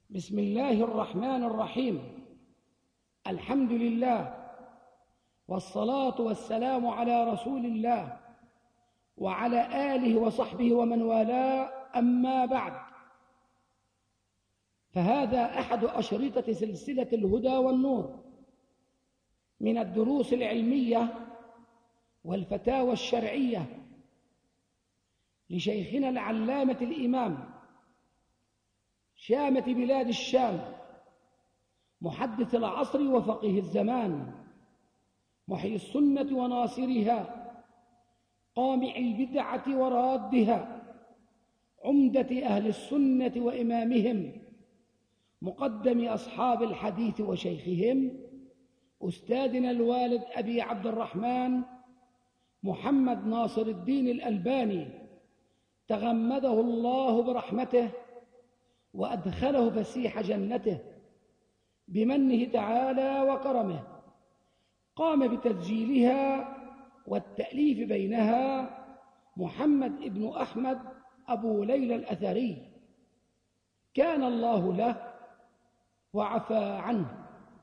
بسم الله الرحمن الرحيم. الحمد لله والصلاة والسلام على رسول الله وعلى آله وصحبه ومن والاه، أما بعد، فهذا أحد أشرطة سلسلة الهدى والنور من الدروس العلمية والفتاوى الشرعية لشيخنا العلامة الإمام شامة بلاد الشام، محدث العصر وفقيه الزمان، محيي السنة وناصرها، قامع البدعة ورادها، عمدة أهل السنة وإمامهم، مقدم أصحاب الحديث وشيخهم، أستاذنا الوالد أبي عبد الرحمن محمد ناصر الدين الألباني، تغمده الله برحمته وأدخله فسيح جنته بمنه تعالى وكرمه. قام بتسجيلها والتأليف بينها محمد ابن أحمد أبو ليلى الأثري، كان الله له وعفى عنه.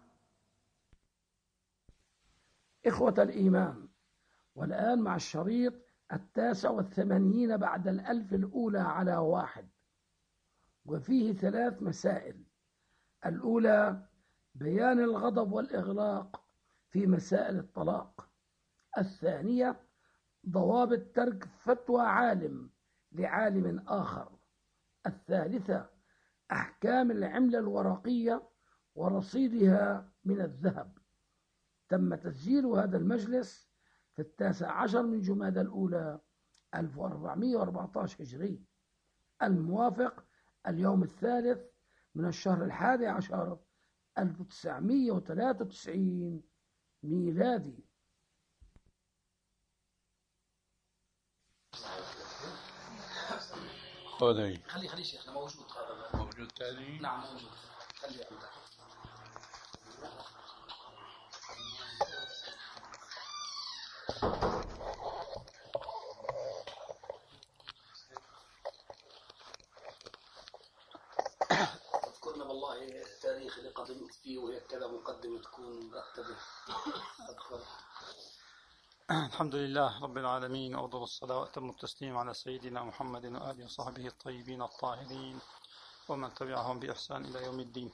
إخوة الإيمان، والآن مع الشريط 89 بعد 1000 الأولى على 1، وفيه 3 مسائل. الأولى بيان الغضب والإغلاق في مسائل الطلاق. الثانية ضوابط ترك فتوى عالم لعالم آخر. الثالثة أحكام العملة الورقية ورصيدها من الذهب. تم تسجيل هذا المجلس في 19 من جمادى الأولى 1414 هجري، الموافق اليوم 3 من الشهر 11 1993 ميلادي. خلي شيخنا موجود. هذا موجود تاني؟ نعم موجود. خلي عندك. اذكرنا والله التاريخ اللي قدمت فيه وهيك كذا مقدمة تكون مرتبة. الحمد لله رب العالمين، وأفضل الصلاة وأتم التسليم على سيدنا محمد وآله وصحبه الطيبين الطاهرين ومن تبعهم بإحسان إلى يوم الدين.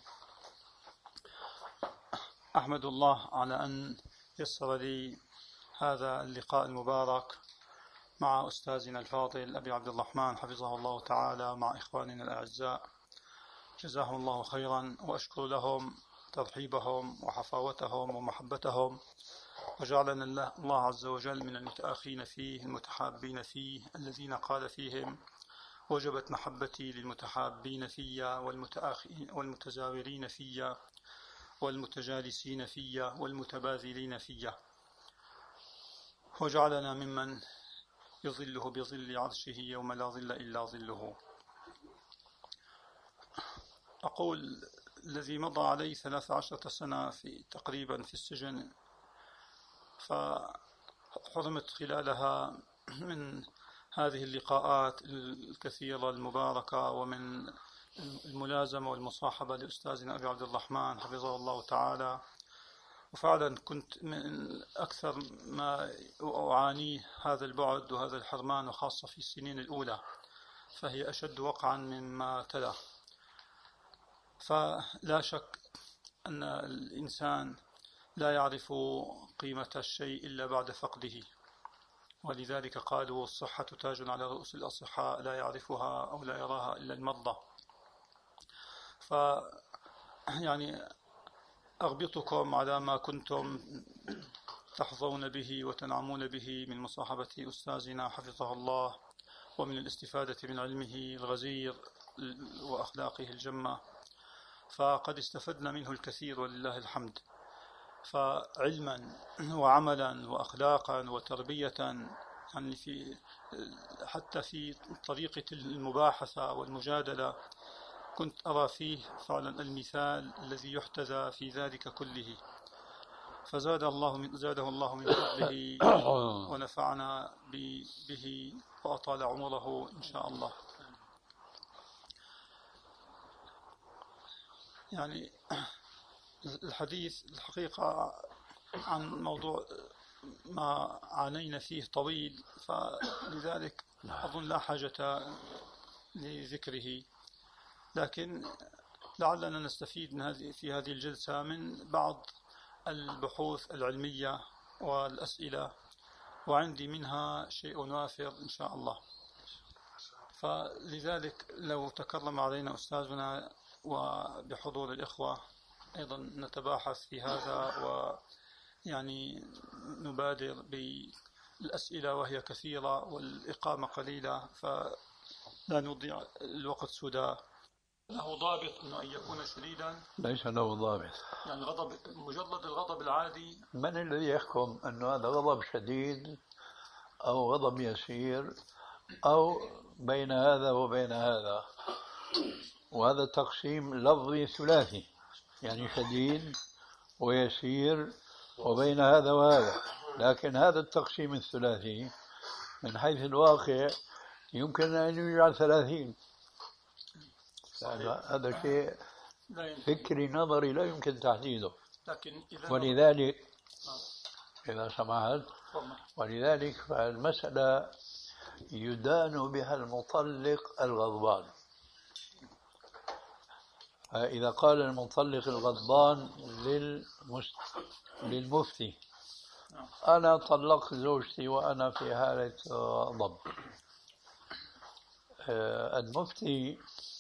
أحمد الله على أن يسر لي هذا اللقاء المبارك مع أستاذنا الفاضل أبي عبد الرحمن حفظه الله تعالى، مع إخواننا الأعزاء، جزاهم الله خيرا، وأشكر لهم ترحيبهم وحفاوتهم ومحبتهم، وجعلنا الله عز وجل من المتآخين فيه المتحابين فيه، الذين قال فيهم: وجبت محبتي للمتحابين فيا والمتزاورين فيا والمتجالسين فيا والمتباذلين فيا، وجعلنا ممن يظله بظل عرشه يوم لا ظل إلا ظله. أقول الذي مضى علي 13 سنة تقريبا في السجن، فحرمت خلالها من هذه اللقاءات الكثيرة المباركة ومن الملازمة والمصاحبة لأستاذنا أبي عبد الرحمن حفظه الله تعالى. وفعلا كنت من أكثر ما أعانيه هذا البعد وهذا الحرمان، وخاصة في السنين الأولى فهي أشد وقعا مما تلا. فلا شك أن الإنسان لا يعرف قيمة الشيء إلا بعد فقده، ولذلك قالوا: الصحة تاج على رؤوس الأصحاء لا يعرفها أو لا يراها إلا المرضى. يعني أغبطكم على ما كنتم تحظون به وتنعمون به من مصاحبة أستاذنا حفظه الله، ومن الاستفادة من علمه الغزير وأخلاقه الجمة، فقد استفدنا منه الكثير ولله الحمد. فعلما وعملا وأخلاقا وتربية، يعني حتى في طريقة المباحثة والمجادلة كنت أرى فيه فعلا المثال الذي يحتذى في ذلك كله. فزاده الله من فضله ونفعنا به وأطال عمره إن شاء الله. يعني الحديث الحقيقة عن موضوع ما عانينا فيه طويل، فلذلك أظن لا حاجة لذكره، لكن لعلنا نستفيد من في هذه الجلسة من بعض البحوث العلمية والأسئلة، وعندي منها شيء وافر إن شاء الله. فلذلك لو تكرم علينا أستاذنا وبحضور الإخوة أيضا نتباحث في هذا، ويعني نبادر بالأسئلة وهي كثيرة والإقامة قليلة، فلا نضيع الوقت سدى. له ضابط أن يكون شديدا؟ ليس له ضابط، يعني غضب مجرد الغضب العادي. من الذي يحكم أن هذا غضب شديد أو غضب يسير أو بين هذا وبين هذا؟ وهذا تقسيم لفظي ثلاثي، يعني شديد ويسير وبين هذا وهذا، لكن هذا التقسيم الثلاثي من حيث الواقع يمكن أن يجعل 30. هذا شيء فكري نظري لا يمكن تحديده. ولذلك إذا سمحت، ولذلك فالمسألة يدان بها المطلق الغضبان. فإذا قال المطلق الغضبان للمفتي أنا طلقت زوجتي وأنا في حالة غضب، المفتي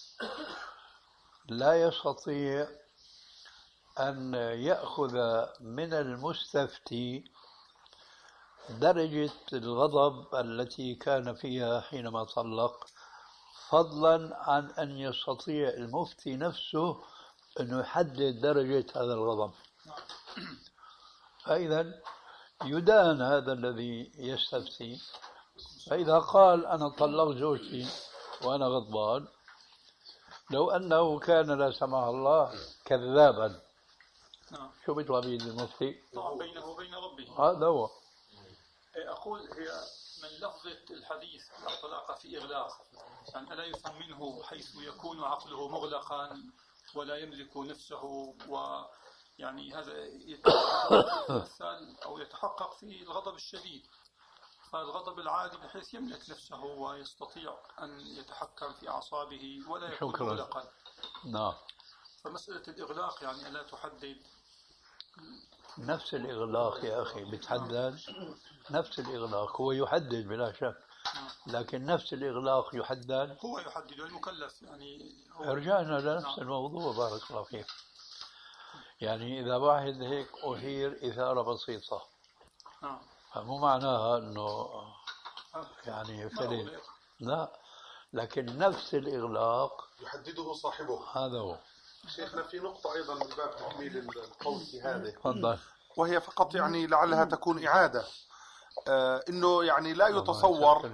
لا يستطيع أن يأخذ من المستفتي درجة الغضب التي كان فيها حينما طلق، فضلا عن أن يستطيع المفتي نفسه أن يحدد درجة هذا الغضب. فإذا يدان هذا الذي يستفتي. فإذا قال أنا طلقت زوجتي وأنا غضبان، لو أنه كان لا سمح الله كذابا شو بيطلع به المفتي؟ طبعا بينه وبين ربه. هذا هو. أقول هي من لفظة الحديث لا طلاق في إغلاق، يعني ألا يفهم منه حيث يكون عقله مغلقا ولا يملك نفسه، ويعني هذا يتمثل أو يتحقق في الغضب الشديد، فالغضب العادي بحيث يملك نفسه ويستطيع أن يتحكم في أعصابه ولا يكون مغلقا. نعم. فمسألة الإغلاق يعني ألا تحدد نفس الإغلاق يا أخي بتحدد، نفس الإغلاق هو يحدد بلا شك، لكن نفس الإغلاق يحدد، هو يحدد المكلف. يعني رجعنا لنفس الموضوع. بارك الله فيك. يعني إذا واحد هيك أثير إثارة بسيطة فمو معناها أنه يعني فلت، لا، لكن نفس الإغلاق يحدده صاحبه. هذا هو. شيخنا في نقطة أيضا من باب تكميل القول في هذا، تفضل. وهي فقط يعني لعلها تكون إعادة، إنه يعني لا يتصور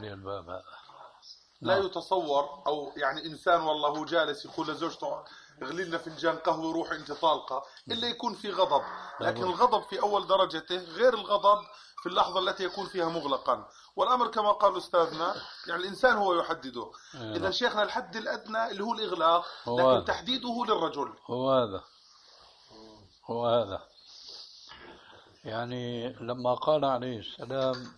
أو يعني إنسان والله هو جالس يقول لزوجته اغلي لنا فنجان قهوة وروح أنت طالقة، إلا يكون في غضب، لكن الغضب في أول درجته غير الغضب في اللحظة التي يكون فيها مغلقا. والأمر كما قال أستاذنا يعني الإنسان هو يحدده. إذا شيخنا الحد الأدنى اللي هو الإغلاق، لكن تحديده للرجل هو هذا. يعني لما قال عليه السلام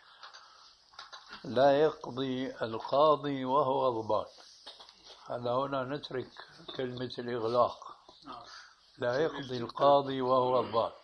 لا يقضي القاضي وهو غضبان، هنا نترك كلمة الإغلاق. لا يقضي القاضي وهو غضبان.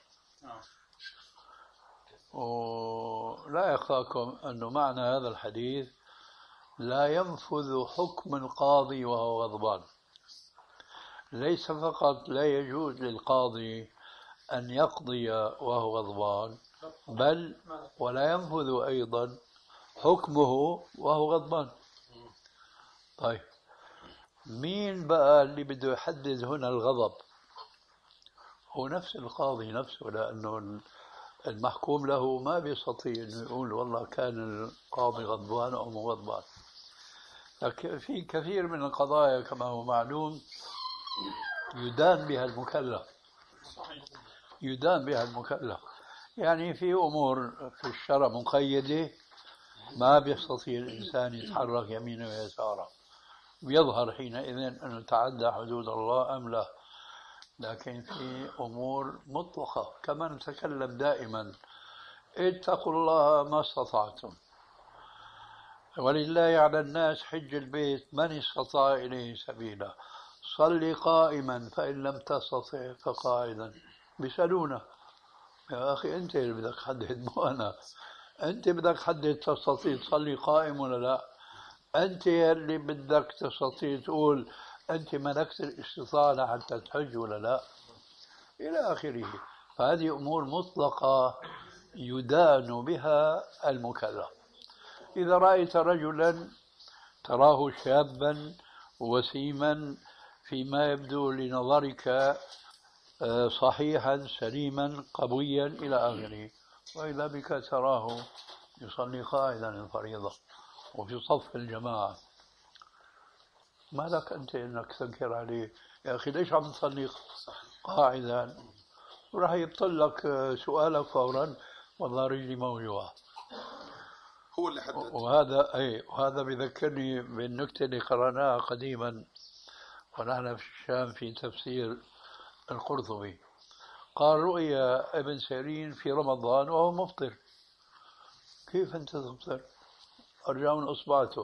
ولا يخاكم أنه معنى هذا الحديث لا ينفذ حكم القاضي وهو غضبان. ليس فقط لا يجوز للقاضي أن يقضي وهو غضبان، بل ولا ينفذ أيضا حكمه وهو غضبان. طيب مين بقى اللي بده يحدد هنا الغضب؟ هو نفس القاضي نفسه، لأنه المحكوم له ما بيستطيع أنه يقول والله كان القاضي غضبان أو مو غضبان. لكن في كثير من القضايا كما هو معلوم يدان بها المكلف. يعني في أمور في الشرع مقيدة ما بيستطيع الإنسان يتحرك يمينه ويساره، ويظهر حينئذ أنه تعدى حدود الله أم لا. لكن في أمور مطلقة كما نتكلم دائما: اتقوا الله ما استطعتم، ولله على الناس حج البيت من استطاع إليه سبيلا، صل قائما فإن لم تستطع فقاعدا. بيسألونا: يا أخي أنت اللي بدك تحدد، مو أنا. أنت بدك تحدد تستطيع تصلي قائم ولا لا. أنت اللي بدك تستطيع تقول أنت ملكت الاستطاعة لحتى تحج ولا لا، إلى آخره. فهذه أمور مطلقة يدان بها المكلف. إذا رأيت رجلا تراه شابا وسيما فيما يبدو لنظرك صحيحا سليما قويا إلى آخره، وإذا بك تراه يصلي قائدا الفريضة وفي صف الجماعة، ما لك أنت أنك تنكر عليه؟ يا أخي ليش عم تصلي قاعدا؟ وراح يبطل لك سؤالك فورا: والله رجلي موجوعة. هو اللي حدد. وهذا بذكرني بالنكتة اللي قرأناها قديما ونحن في الشام في تفسير القرطبي. قال: رؤيا ابن سيرين في رمضان وهو مفطر. كيف أنت تفطر؟ أرجعون أصبعته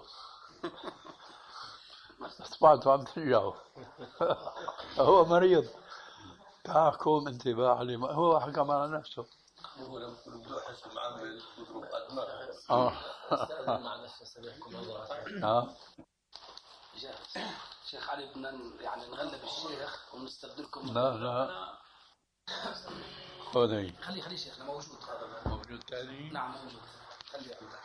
عم ترجعه هو مريض. تحكم انتباه عليه، هو حكم على نفسه. هو لم يبدو حسب معامل يضرب أدمار. مع نفسه شيخ علي، بدنا يعني نغلب الشيخ ونستبدلكم. لا خذي خلي شيخنا موجود تاني. نعم موجود، خلي عندك.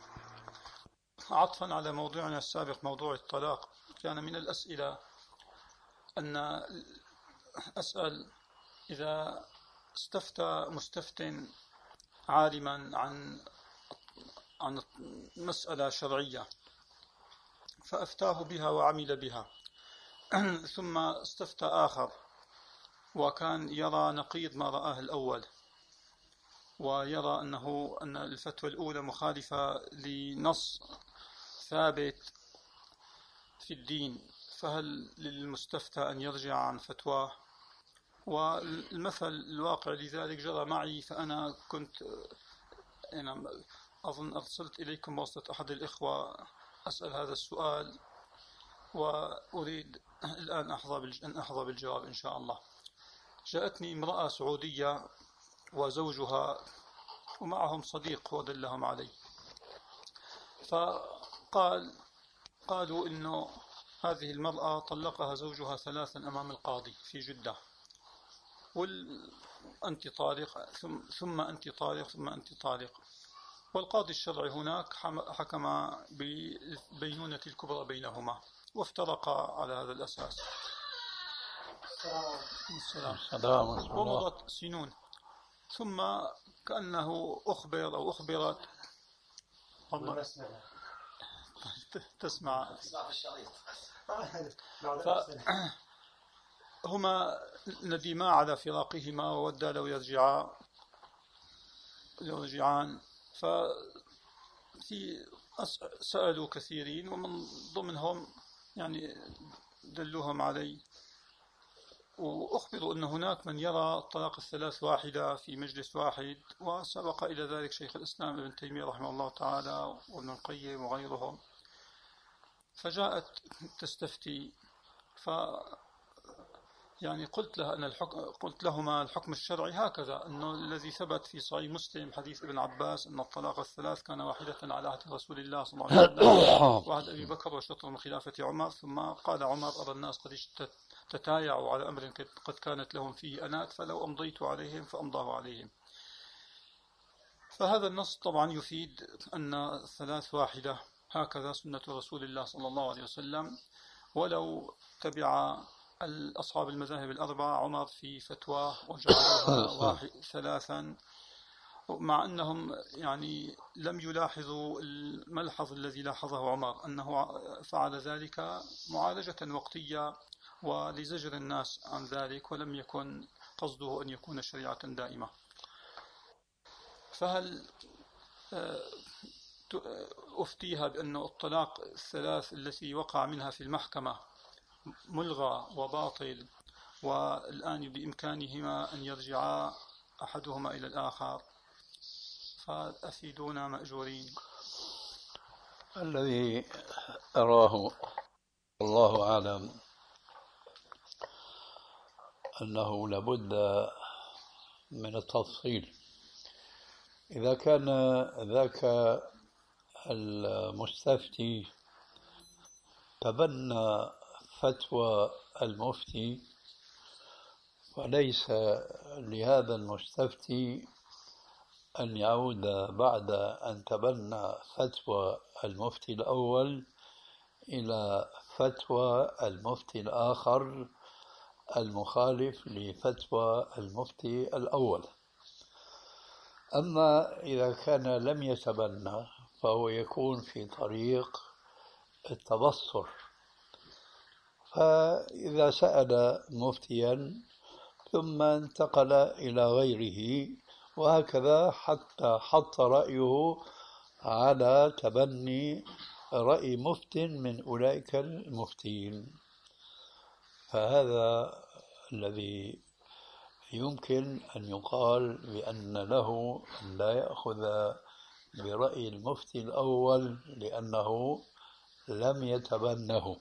عطفا على موضوعنا السابق موضوع الطلاق، كان من الأسئلة أن أسأل: إذا استفتى مستفت عالما عن مسألة شرعية فأفتاه بها وعمل بها، ثم استفتى آخر وكان يرى نقيض ما رآه الأول، ويرى أن الفتوى الأولى مخالفة لنص ثابت في الدين، فهل للمستفتى أن يرجع عن فتواه؟ والمثل الواقع لذلك جرى معي، فأنا كنت أظن أرسلت إليكم واسطة أحد الإخوة أسأل هذا السؤال، وأريد الآن أن أحظى بالجواب إن شاء الله. جاءتني امرأة سعودية وزوجها ومعهم صديق ودلهم عليه، قالوا إنه هذه المرأة طلقها زوجها 3 أمام القاضي في جدة، أنت طالق ثم أنت طالق ثم أنت طالق، والقاضي الشرعي هناك حكم بالبينونة الكبرى بينهما وافترقا على هذا الأساس. السلام. ومضت سنون، ثم كأنه أخبر أو أخبرت تسمع هما ندما على فراقهما وودا لو يرجعان. سألوا كثيرين ومن ضمنهم يعني دلوهم علي، وأخبروا أن هناك من يرى الطلاق 3 واحدة في مجلس واحد، وسبق إلى ذلك شيخ الإسلام ابن تيمية رحمه الله تعالى وابن القيم وغيرهم. فجاءت تستفتي، يعني قلت لهما الحكم الشرعي هكذا، أنه الذي ثبت في صحيح مسلم حديث ابن عباس أن الطلاق 3 كان واحدة على عهد رسول الله صلى الله عليه وسلم وعهد أبي بكر وشطر من خلافة عمر، ثم قال عمر: أرى الناس قد تتايعوا على أمر قد كانت لهم فيه أنات، فلو أمضيت عليهم فأمضاه عليهم. فهذا النص طبعا يفيد أن 3 واحدة هكذا سنة رسول الله صلى الله عليه وسلم، ولو تبع أصحاب المذاهب الأربعة عمر في فتواه وجعلوها 3، مع أنهم يعني لم يلاحظوا الملحظ الذي لاحظه عمر، أنه فعل ذلك معالجة وقتية ولزجر الناس عن ذلك، ولم يكن قصده أن يكون شريعة دائمة. فهل أفتيها بأن الطلاق 3 التي وقع منها في المحكمة ملغى وباطل والآن بإمكانهما أن يرجعا أحدهما إلى الآخر، فأفيدونا مأجورين. الذي أراه الله أعلم أنه لابد من التفصيل. إذا كان ذاك المستفتي تبنى فتوى المفتي، فليس لهذا المستفتي أن يعود بعد أن تبنى فتوى المفتي الأول إلى فتوى المفتي الآخر المخالف لفتوى المفتي الأول. أما إذا كان لم يتبنى فهو يكون في طريق التبصر، فإذا سأل مفتيا ثم انتقل إلى غيره وهكذا حتى حط رأيه على تبني رأي مفت من أولئك المفتين، فهذا الذي يمكن أن يقال بأن له أن لا يأخذ برأي المفتي الأول لأنه لم يتبنه.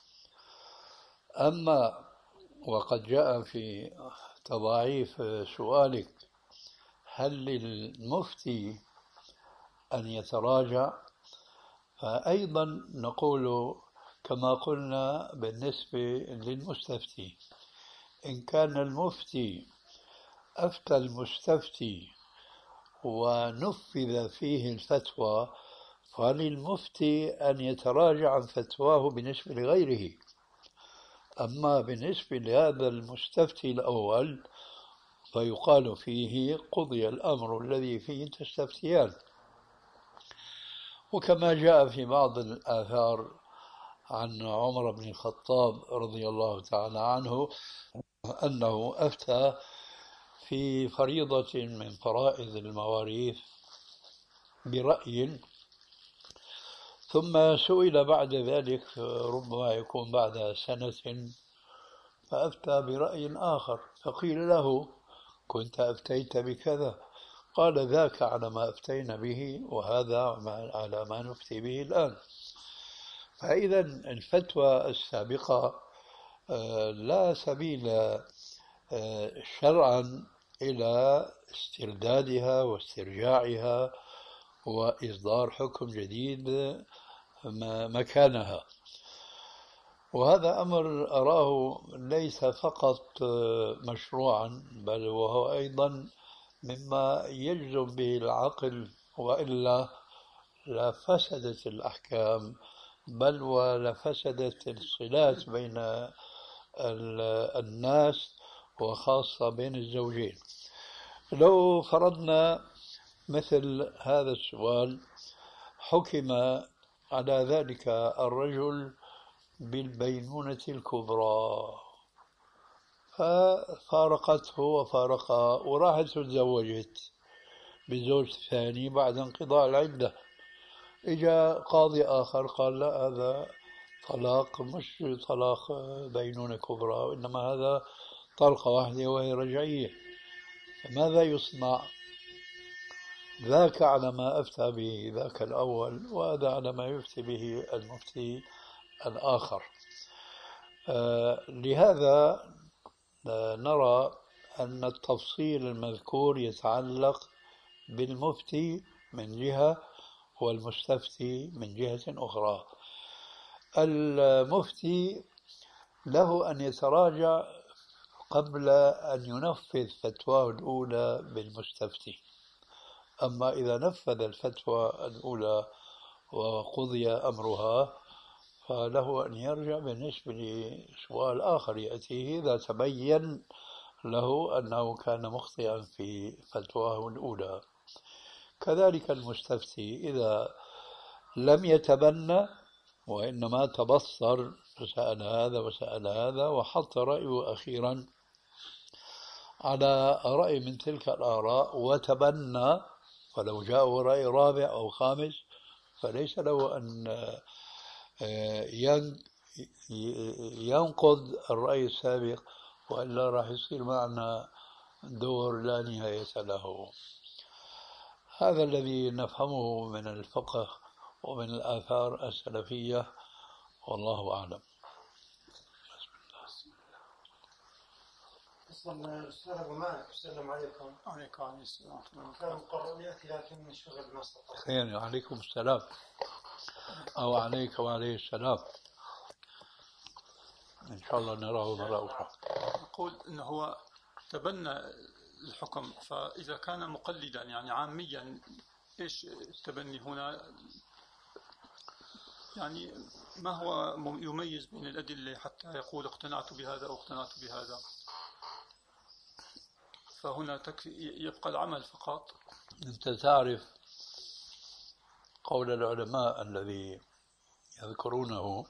أما وقد جاء في تضاعيف سؤالك هل للمفتي أن يتراجع، فأيضا نقول كما قلنا بالنسبة للمستفتي، إن كان المفتي أفتى المستفتي ونفذ فيه الفتوى فللمفتي أن يتراجع عن فتواه بالنسبة لغيره. أما بالنسبة لهذا المستفتي الأول فيقال فيه قضي الأمر الذي فيه تستفتيان. وكما جاء في بعض الآثار عن عمر بن الخطاب رضي الله تعالى عنه أنه أفتى في فريضة من فرائض المواريث برأي، ثم سئل بعد ذلك ربما يكون بعد سنة فأفتى برأي آخر، فقيل له كنت أفتيت بكذا، قال ذاك على ما أفتينا به وهذا على ما نفتي به الآن. فإذا الفتوى السابقة لا سبيل شرعا إلى استردادها واسترجاعها وإصدار حكم جديد مكانها. وهذا أمر أراه ليس فقط مشروعا بل وهو أيضا مما يجذب به العقل، وإلا لفسدت الأحكام بل ولفسدت الصلات بين الناس وخاصة بين الزوجين. لو فرضنا مثل هذا السؤال حكم على ذلك الرجل بالبينونة الكبرى ففارقته وفارقها وراحت تزوجت بزوج ثاني بعد انقضاء العدة، إجا قاضي آخر قال لا هذا طلاق مش طلاق بينونة كبرى وإنما هذا طلقة واحدة وهي رجعية، فماذا يصنع؟ ذاك على ما أفتى به ذاك الأول وهذا على ما يفتي به المفتي الآخر. لهذا نرى أن التفصيل المذكور يتعلق بالمفتي من جهة والمستفتي من جهة أخرى. المفتي له أن يتراجع قبل أن ينفذ فتواه الأولى بالمستفتي، أما إذا نفذ الفتوى الأولى وقضي أمرها فله أن يرجع بالنسبة لسؤال آخر يأتيه إذا تبين له أنه كان مخطئا في فتواه الأولى. كذلك المستفتي إذا لم يتبنى وإنما تبصر فسأل هذا وسأل هذا وحط رأيه أخيرا على رأي من تلك الآراء وتبنى، فلو جاءه رأي رابع أو خامس فليس له أن ينقض الرأي السابق وإلا راح يصير معنا دور لا نهاية له. هذا الذي نفهمه من الفقه ومن الآثار السلفية، والله أعلم. أصلا أستاذ أبو مالك السلام عليكم. وعليكم السلام. كان مقرر يأتي لكن الشغل ما استطاع. خير، عليكم السلام. أو عليك وعليه السلام. إن شاء الله نراه مرة أخرى. أقول أنه هو تبنى الحكم، فإذا كان مقلدا يعني عاميا، إيش التبني هنا؟ يعني ما هو يميز بين الأدلة حتى يقول اقتنعت بهذا أو اقتنعت بهذا؟ فهنا تكفي يبقى العمل فقط. أنت تعرف قول العلماء الذي يذكرونه: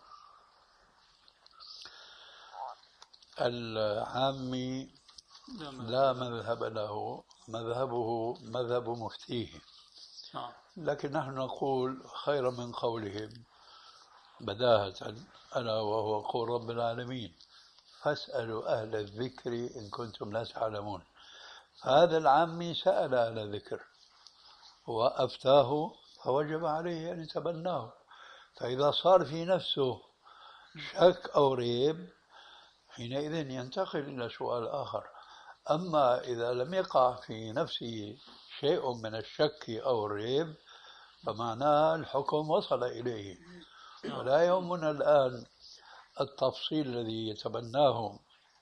العامي لا مذهب له، مذهبه مذهب مفتيه. لكن نحن نقول خير من قولهم بداهة، ألا وهو قول رب العالمين: فاسألوا أهل الذكر إن كنتم لا تعلمون. فهذا العامي سأل أهل الذكر وأفتاه، فوجب عليه أن يتبناه. فإذا صار في نفسه شك أو ريب، حينئذ ينتقل إلى سؤال آخر. أما إذا لم يقع في نفسه شيء من الشك أو الريب، فمعناه الحكم وصل إليه. ولا يهمنا الآن التفصيل الذي يتبناه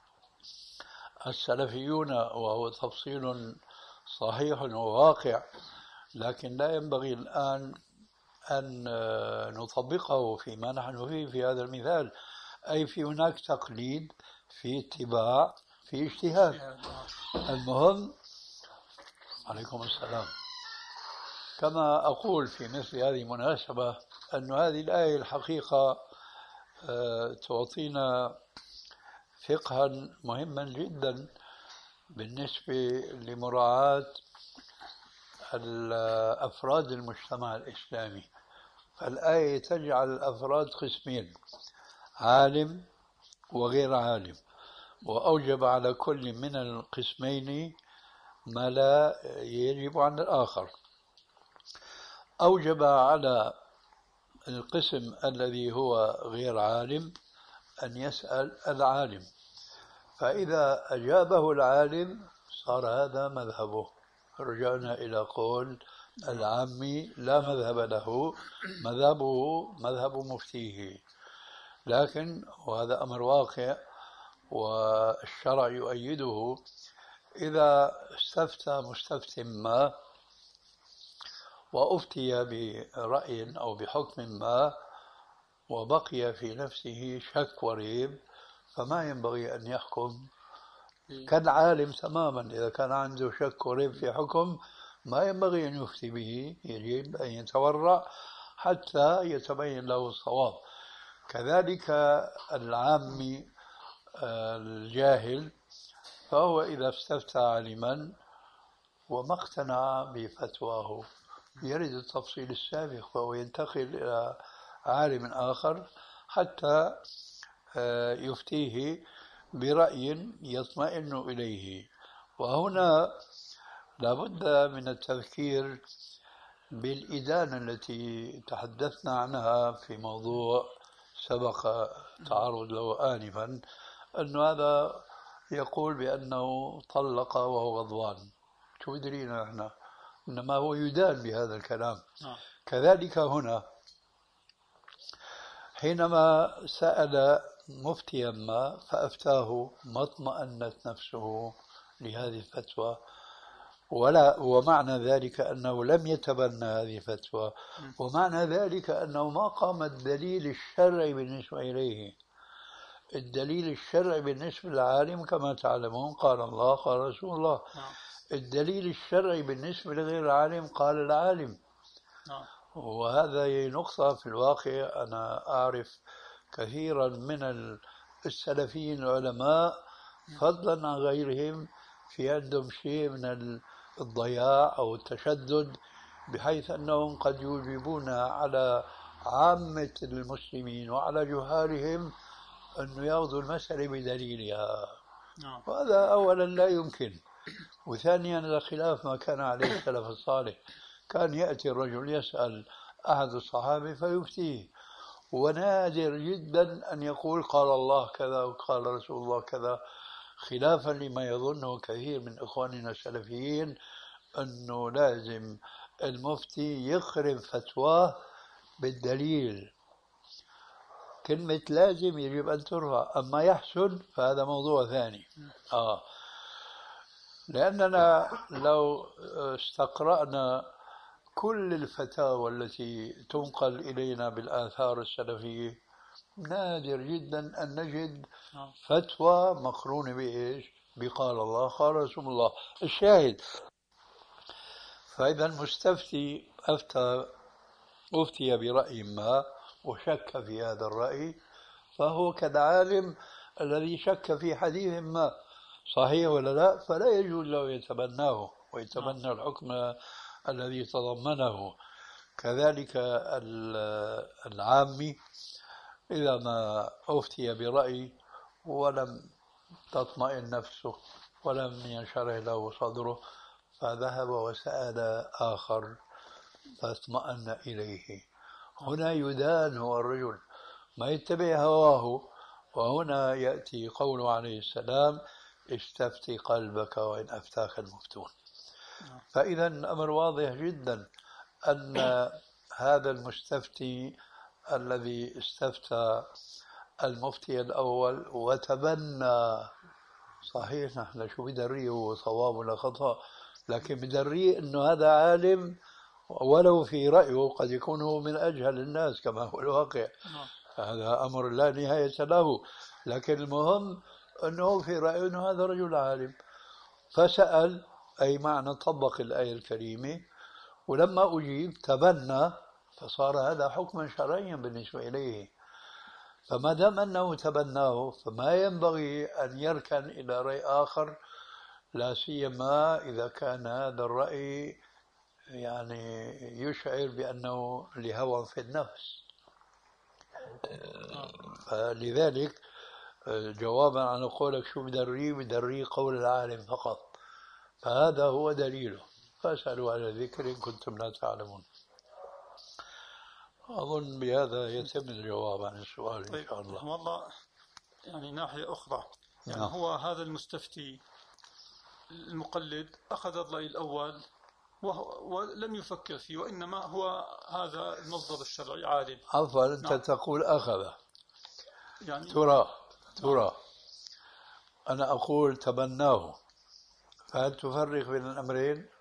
السلفيون، وهو تفصيل صحيح وواقع، لكن لا ينبغي الآن أن نطبقه فيما نحن فيه في هذا المثال. أي في هناك تقليد، في اتباع، في اجتهاد. المهم، عليكم السلام، كما أقول في مثل هذه المناسبة أن هذه الآية الحقيقة تعطينا فقها مهما جدا بالنسبة لمراعاة الأفراد المجتمع الإسلامي. فالآية تجعل الأفراد قسمين: عالم وغير عالم، وأوجب على كل من القسمين ما لا يجب عن الآخر. أوجب على القسم الذي هو غير عالم أن يسأل العالم، فإذا أجابه العالم صار هذا مذهبه. رجعنا إلى قول العامي لا مذهب له، مذهبه مذهب مفتيه. لكن وهذا أمر واقع والشرع يؤيده، إذا استفتى مستفت ما وأفتي برأي أو بحكم ما وبقي في نفسه شك وريب، فما ينبغي أن يحكم كالعالم تماما. إذا كان عنده شك وريب في حكم ما ينبغي أن يفتي به، يجب أن يتورع حتى يتبين له الصواب. كذلك العامي الجاهل، فهو إذا استفتى عالما وما اقتنع بفتواه يرد التفصيل السابق، فهو ينتقل إلى عالم آخر حتى يفتيه برأي يطمئن إليه. وهنا لابد من التذكير بالإدانة التي تحدثنا عنها في موضوع سبق تعرض له آنفا، أن هذا يقول بأنه طلق وهو غضبان. شو بدرينا نحن؟ إنما هو يدان بهذا الكلام. كذلك هنا حينما سأل مفتيا ما فأفتاه ما اطمأنت نفسه لهذه الفتوى، ومعنى ذلك أنه لم يتبنى هذه الفتوى، ومعنى ذلك أنه ما قام الدليل الشرعي بالنسبة إليه. الدليل الشرعي بالنسبة للعالم كما تعلمون قال الله قال رسول الله. الدليل الشرعي بالنسبة لغير العالم قال العالم. وهذا نقطة في الواقع أنا أعرف كثيرا من السلفيين العلماء فضلا عن غيرهم في عندهم شيء من الضياع أو التشدد، بحيث أنهم قد يوجبون على عامة المسلمين وعلى جهالهم أن يأخذوا المسألة بدليلها. نعم. وهذا أولا لا يمكن، وثانيا هذا خلاف ما كان عليه السلف الصالح. كان يأتي الرجل يسأل أحد الصحابة فيفتيه، ونادر جدا أن يقول قال الله كذا وقال رسول الله كذا، خلافا لما يظنه كثير من إخواننا السلفيين أنه لازم المفتي يخرم فتواه بالدليل. كلمة لازم يجب أن ترفع، أما يحسن فهذا موضوع ثاني. لأننا لو استقرأنا كل الفتاوى التي تنقل إلينا بالآثار السلفية نادر جدا أن نجد فتوى مقرونة بإيش؟ بقال الله قال رسول الله. الشاهد، فإذا المستفتي أفتي برأي ما وشك في هذا الرأي، فهو كالعالم الذي شك في حديث ما صحيح ولا لا، فلا يجوز له يتبناه ويتبنى الحكم الذي تضمنه. كذلك العامي إذا ما أفتي برأي ولم تطمئن نفسه ولم ينشرح له صدره فذهب وسأل آخر فاطمأن إليه، هنا يدان هو الرجل، ما يتبع هواه. وهنا يأتي قوله عليه السلام استفتي قلبك وإن أفتاك المفتون. فإذا الأمر واضح جدا أن هذا المستفتي الذي استفتى المفتي الأول وتبنى، صحيح نحن شو بدريه هو صواب ولا خطأ، لكن بدريه أنه هذا عالم ولو في رأيه قد يكون هو من أجهل الناس كما هو الواقع، هذا أمر لا نهاية له، لكن المهم أنه في رأيه أنه هذا رجل عالم. فسأل أي معنى طبق الآية الكريمة، ولما أجيب تبنى، فصار هذا حكما شرعيا بالنسبة إليه. فما دام أنه تبناه فما ينبغي أن يركن إلى رأي آخر، لا سيما إذا كان هذا الرأي يعني يشعر بأنه لهوى في النفس. فلذلك جوابا على قولك شو بدري قول العالم فقط، فهذا هو دليله، فاسألوا على الذكر إن كنتم لا تعلمون. أظن بهذا يتم الجواب عن السؤال. طيب. إن شاء الله. والله يعني ناحية أخرى، يعني هو هذا المستفتي المقلد أخذ الرأي الأول ولم يفكر فيه، وإنما هو هذا المصدر الشرعي عالم. عفوا أنت تقول أخذ، يعني ترى أنا أقول تبناه، فهل تفرق بين الأمرين؟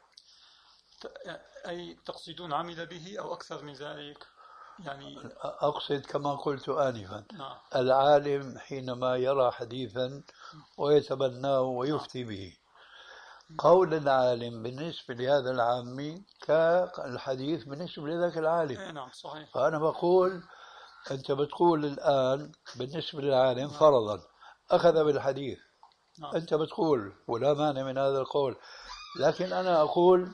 أي تقصدون عمل به أو أكثر من ذلك؟ يعني أقصد كما قلت آنفا، نعم. العالم حينما يرى حديثا ويتبناه ويفتي به، قول العالم بالنسبة لهذا العامي كالحديث بالنسبة لذاك العالم. نعم صحيح. فأنا بقول أنت بتقول الآن بالنسبة للعالم فرضا أخذ بالحديث، أنت بتقول ولا مانع من هذا القول، لكن أنا أقول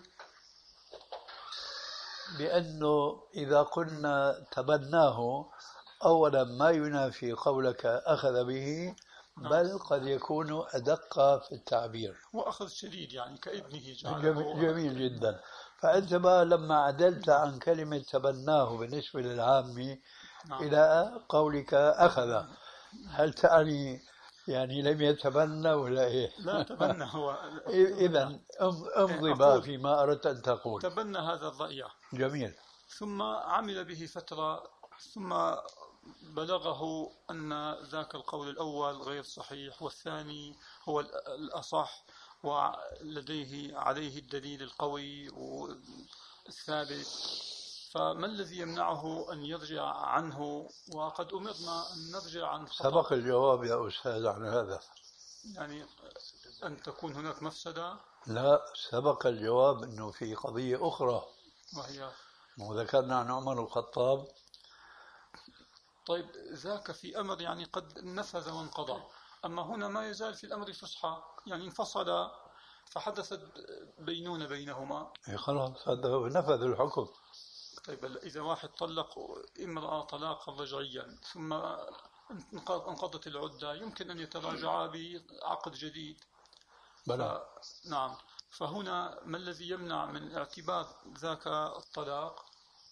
بأنه إذا قلنا تبناه أولا ما ينافي قولك أخذ به، بل قد يكون أدق في التعبير وأخذ شديد يعني كابنه. جميل جدا. فأنت بقى لما عدلت عن كلمة تبناه بالنسبة للعامي إلى قولك أخذ، هل تعني يعني لم يتبنى ولا إيه؟ لا تبنى هو. إذن امضي بقى فيما أردت أن تقول. تبنى هذا الرأي. جميل. ثم عمل به فترة، ثم بلغه أن ذاك القول الأول غير صحيح والثاني هو الأصح ولديه عليه الدليل القوي والثابت، فما الذي يمنعه أن يرجع عنه؟ وقد أمرنا أن نرجع عن خطأ. سبق الجواب يا أستاذ عن هذا، يعني أن تكون هناك مفسدة. لا، سبق الجواب أنه في قضية أخرى وهي وذكرنا عن عمر الخطاب. طيب ذاك في أمر يعني قد نفذ وانقضى، أما هنا ما يزال في الأمر فسحة، يعني انفصل فحدثت بينونة بينهما. خلاص هذا نفذ الحكم. طيب إذا واحد طلق امرأة طلاقا رجعيا ثم انقضت العدة يمكن أن يتراجعا بعقد جديد. بلى. نعم. فهنا ما الذي يمنع من اعتبار ذاك الطلاق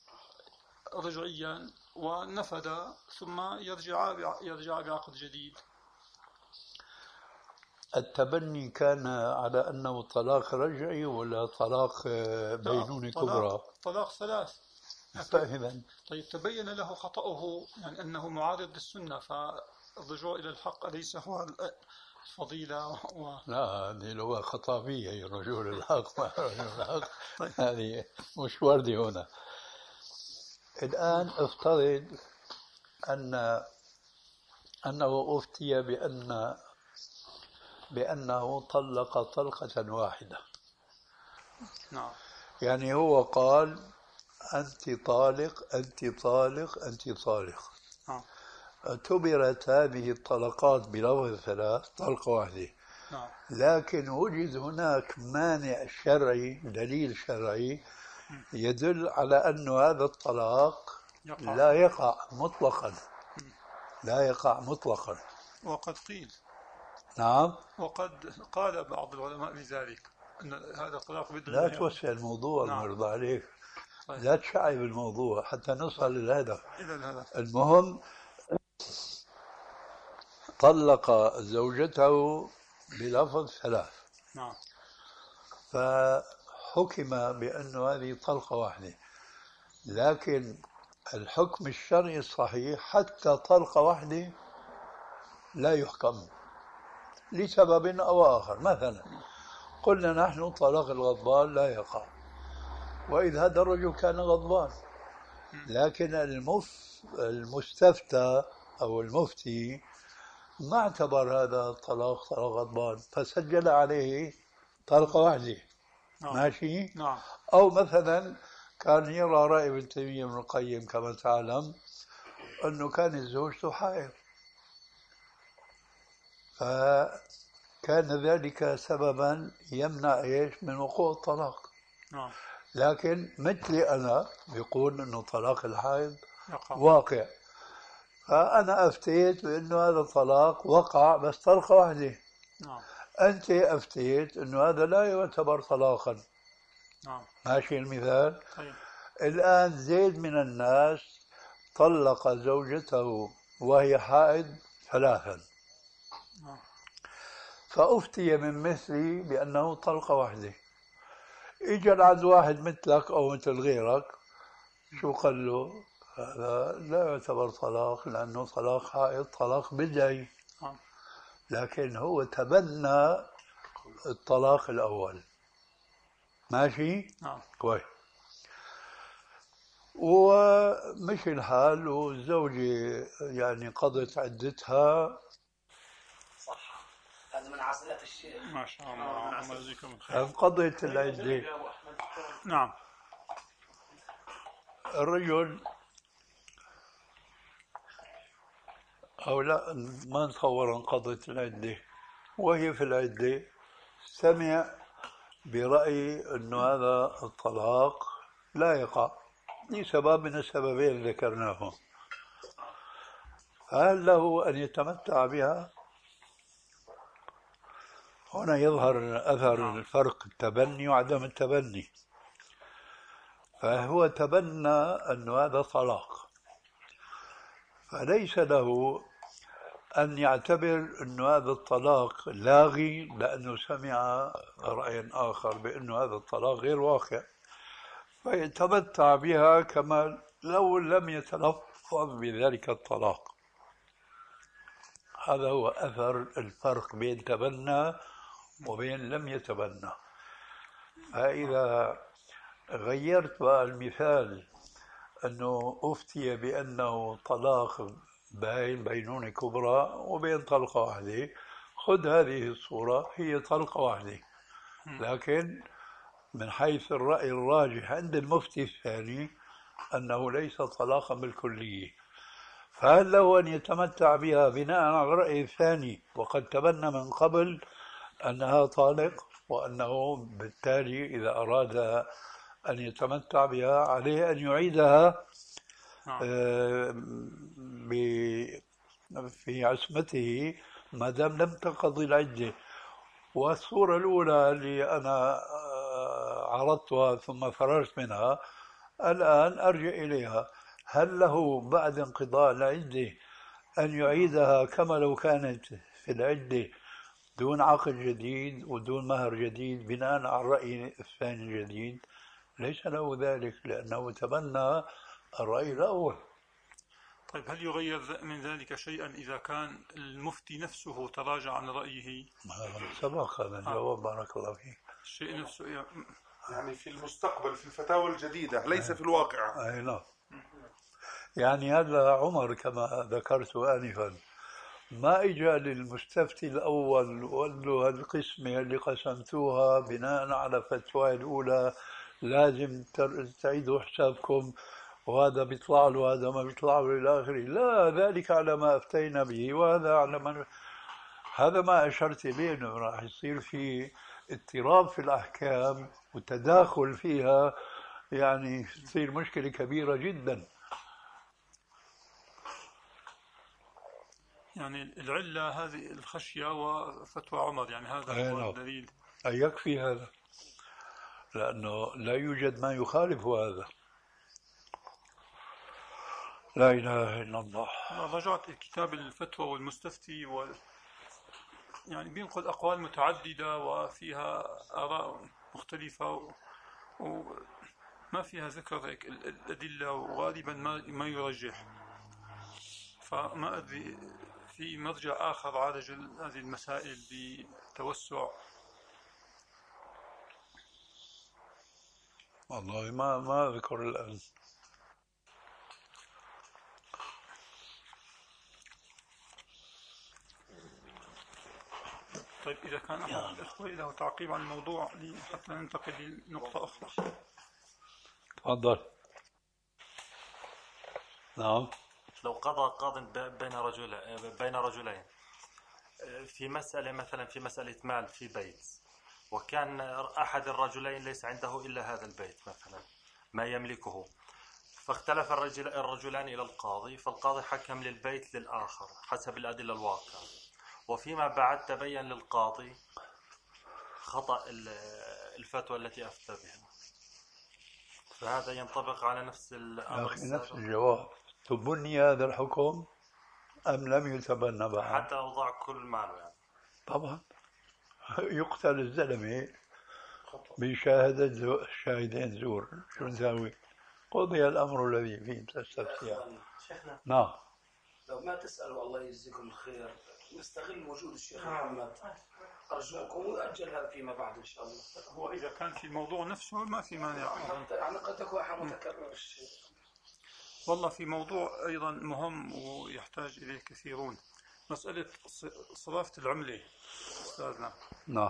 رجعيا ونفذ ثم يرجع بعقد جديد؟ التبني كان على أنه طلاق رجعي ولا طلاق بينونة كبرى؟ طلاق ثلاث. فاهما. طيب تبين له خطأه، يعني أنه معارض للسنة، فالرجوع إلى الحق أليس هو الفضيلة؟ لا، هذه لغة خطابية، رجوع للحق مع رجوع للحق. هذه مش واردة هنا. الآن افترض أنه أفتي بأنه طلق طلقة واحدة. نعم. يعني هو قال أنت طالق أنت طالق أنت طالق. نعم. اعتبرت هذه الطلقات بلفظ ثلاث طلقة واحدة. نعم. لكن وجد هناك مانع شرعي، دليل شرعي يدل على أن هذا الطلاق لا يقع مطلقا. لا يقع مطلقا. وقد قيل. نعم. وقد قال بعض العلماء بذلك أن هذا الطلاق بدون. لا توسع الموضوع. نعم. مرضى عليك. طيب. لا تشعب الموضوع حتى نصل للهدف. المهم طلق زوجته بلفظ ثلاث. نعم. فحكم بأن هذه طلقة واحدة، لكن الحكم الشرعي الصحيح حتى طلقة واحدة لا يحكم لسبب أو آخر. مثلا قلنا نحن طلاق الغضبان لا يقع، وإذ هذا الرجل كان غضبان، لكن المستفتى أو المفتي ما اعتبر هذا الطلاق طلاق غضبان فسجل عليه طلقة واحدة. نعم. ماشي. نعم. أو مثلا كان يرى رأي ابن تيمية ابن القيم كما تعلم أنه كانت زوجته حائض، فكان ذلك سببا يمنع إيش من وقوع الطلاق. نعم. لكن مثلي أنا يقول أنه طلاق الحائض يقع. واقع، فأنا أفتيت بأنه هذا الطلاق وقع بس طلقة واحدة. نعم. أنت أفتيت أنه هذا لا يعتبر طلاقا. نعم. ماشي المثال. طيب. الآن زيد من الناس طلق زوجته وهي حائض ثلاثا. نعم. فأفتي من مثلي بأنه طلقة واحدة. إجا عند واحد مثلك أو مثل غيرك، شو قال له؟ هذا لا يعتبر طلاق لأنه طلاق حائض، طلاق بدعي. لكن هو تبنى الطلاق الأول. ماشي؟ كويس. ومشي الحال والزوجة يعني قضت عدتها. صح، هذا من عسلات الشيخ. ما شاء الله. الله يجزيكم الخير. قضت العدة. نعم. الرجل أو لا، ما نتصور انقضت العدة، وهي في العدة سمع برأي أنه هذا الطلاق لا يقع لسبب من السببين اللي ذكرناهم. فهل له أن يتمتع بها؟ هنا يظهر أثر الفرق التبني وعدم التبني. فهو تبنى أن هذا طلاق، فليس له أن يعتبر أن هذا الطلاق لاغي لأنه سمع رأي آخر بأن هذا الطلاق غير واقع، فيتمتع بها كما لو لم يتلفظ بذلك الطلاق. هذا هو أثر الفرق بين تبنى وبين لم يتبنى. فإذا غيرت بقى المثال أنه أفتي بأنه طلاق بينونة كبرى وبين طلقة واحدة، خذ هذه الصورة هي طلقة واحدة، لكن من حيث الرأي الراجح عند المفتي الثاني أنه ليس طلاقا بالكلية. فهل له أن يتمتع بها بناء على الرأي الثاني وقد تبنى من قبل أنها طالق، وأنه بالتالي إذا أراد أن يتمتع بها عليه أن يعيدها في عصمته ما دام لم تنقضي العدة. والصورة الأولى اللي أنا عرضتها ثم فررت منها، الآن أرجع إليها. هل له بعد انقضاء العدة أن يعيدها كما لو كانت في العدة دون عقد جديد ودون مهر جديد بناء على الرأي الثاني الجديد؟ ليس له ذلك، لأنه تبنى الرأي الأول. طيب هل يغير من ذلك شيئا إذا كان المفتي نفسه تراجع عن رأيه؟ سبق هذا الجواب، بارك الله فيك. الشيء نفسه يعني في المستقبل في الفتاوى الجديدة ليس في الواقع. أي نعم. يعني هذا عمر كما ذكرت آنفا ما إجا للمستفتي الأول وقال له هالقسمة اللي قسمتوها بناء على فتوى الأولى لازم تعيدوا حسابكم، وهذا بيطلع له وهذا ما بيطلع له إلى آخره. لا، ذلك على ما أفتينا به وهذا على ما. هذا ما أشرت إليه، أنه راح يصير في اضطراب في الأحكام وتداخل فيها، يعني تصير مشكلة كبيرة جدا. يعني العلة هذه الخشية وفتوى عمر، يعني هذا هو الدليل. يكفي هذا، لأنه لا يوجد ما يخالف هذا. لا إله إلا الله. رجعت الكتاب الفتوى والمستفتي يعني بينقل أقوال متعددة وفيها آراء مختلفة وما فيها ذكر الأدلة، وغالبا ما يرجح. فما أدري في مرجع آخر عالج هذه المسائل بتوسع. والله ما أذكر الآن. طيب إذا كان أحد الإخوة له تعقيب عن الموضوع حتى ننتقل لنقطة أخرى. تفضل. نعم. لو قضى قاض بين رجلين في مسألة، مثلا في مسألة مال في بيت، وكان أحد الرجلين ليس عنده إلا هذا البيت مثلا ما يملكه، فاختلف الرجلان إلى القاضي، فالقاضي حكم للبيت للآخر حسب الأدلة الواقعة، وفيما بعد تبين للقاضي خطأ الفتوى التي أفتى بها، فهذا ينطبق على نفس الأمر السابق. نفس الجواب. تبني هذا الحكم أم لم يتبنى بعد؟ حتى أوضاع كل ماله يعني. طبعا يقتل الزلمة بشهادة شاهدين زور، شو نسوي؟ قضي الأمر الذي فيه تستفتيان. شيخنا نعم. لو ما تسألوا الله يجزيكم الخير، نستغل وجود الشيخ محمد أرجوكم، وأجل هذا فيما بعد إن شاء الله. هو إذا كان في الموضوع نفسه ما في مانع. يعني قد تكون متكرر الشيء. والله في موضوع أيضا مهم ويحتاج إليه كثيرون، مسألة صرافة العملة أستاذنا. نعم.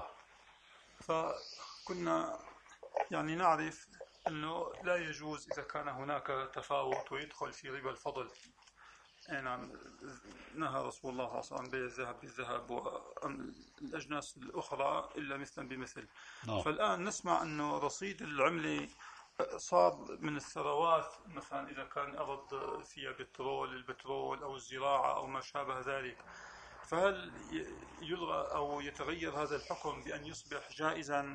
فكنا يعني نعرف أنه لا يجوز إذا كان هناك تفاوت ويدخل في ربا الفضل. نعم، نهى رسول الله صلى الله عليه وسلم عن بيع الذهب بالذهب والأجناس الأخرى إلا مثلا بمثل. فالآن نسمع أنه رصيد العملة صار من الثروات، مثلا إذا كان أرض فيها البترول أو الزراعة أو ما شابه ذلك، فهل يلغى أو يتغير هذا الحكم بأن يصبح جائزا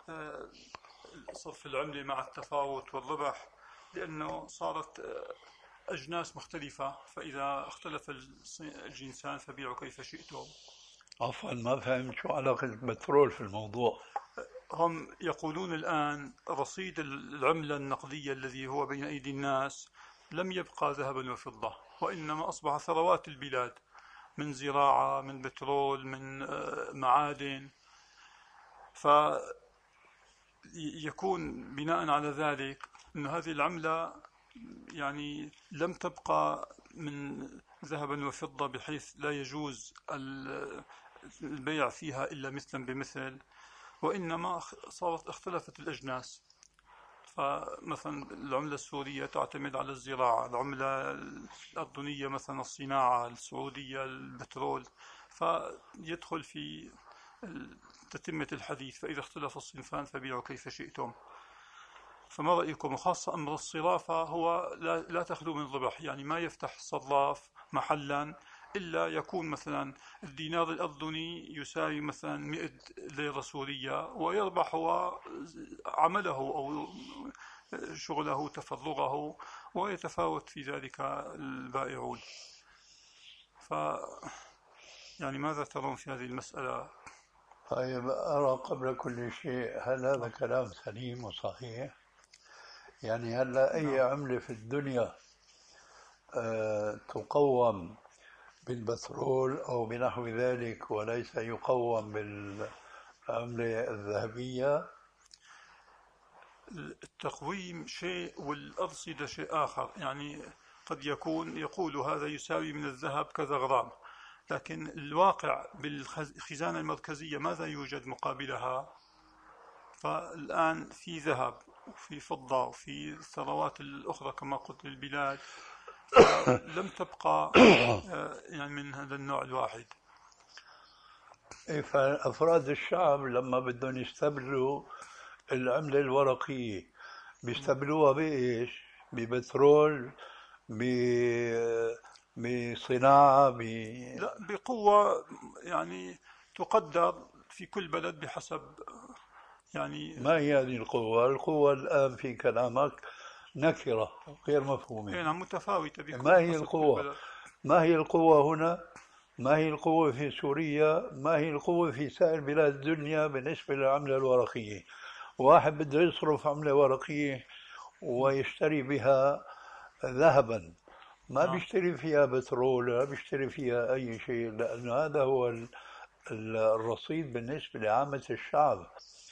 صرف العملة مع التفاوت والربح، لأنه صارت أجناس مختلفة، فإذا اختلف الجنسان فبيعوا كيف شئتم؟ عفوا ما فهمت شو علاقة البترول في الموضوع. هم يقولون الآن رصيد العملة النقدية الذي هو بين أيدي الناس لم يبقى ذهبا وفضة، وإنما أصبح ثروات البلاد من زراعة، من بترول، من معادن، فيكون بناء على ذلك أن هذه العملة يعني لم تبقى من ذهبا وفضة بحيث لا يجوز البيع فيها إلا مثلا بمثل، وإنما اختلفت الأجناس. فمثلا العملة السورية تعتمد على الزراعة، العملة الأردنية مثلا الصناعة، السعودية البترول، فيدخل في تتمة الحديث فإذا اختلف الصنفان فبيعوا كيف شئتم. فما رأيكم؟ وخاصة أمر الصرافة هو لا تخلو من ربح، يعني ما يفتح صراف محلا إلا يكون مثلا الدينار الأردني يساوي مثلا 100 ليرة سورية، ويربح هو عمله أو شغله تفرغه، ويتفاوت في ذلك البائعون. يعني ماذا ترون في هذه المسألة؟ طيب، أرى قبل كل شيء هل هذا كلام سليم وصحيح؟ يعني هل أي عملة في الدنيا تقوم بالبترول أو بنحو ذلك وليس يقوم بالعملة الذهبية؟ التقويم شيء والأرصدة شيء آخر. يعني قد يقول هذا يساوي من الذهب كذا غرام، لكن الواقع بالخزانة المركزية ماذا يوجد مقابلها؟ فالآن في ذهب وفي فضة وفي الثروات الأخرى كما قلت للبلاد، لم تبقى يعني من هذا النوع الواحد. فأفراد الشعب لما بدهم يستبدلوا العملة الورقية بيستبدلوها بإيش؟ ببترول، بصناعة، لا، بقوة يعني تقدر في كل بلد بحسب. يعني ما هي هذه القوة؟ القوة الآن في كلامك نكرة غير مفهومة. نعم، متفاوتة بكل ما هي حسب القوة؟ كل بلد. ما هي القوة هنا؟ ما هي القوة في سوريا؟ ما هي القوة في سائر بلاد الدنيا بالنسبة للعملة الورقية؟ واحد بده يصرف عملة ورقية ويشتري بها ذهبا، ما بيشتري فيها بترول، لا بيشتري فيها أي شيء، لأن هذا هو الرصيد بالنسبة لعامة الشعب.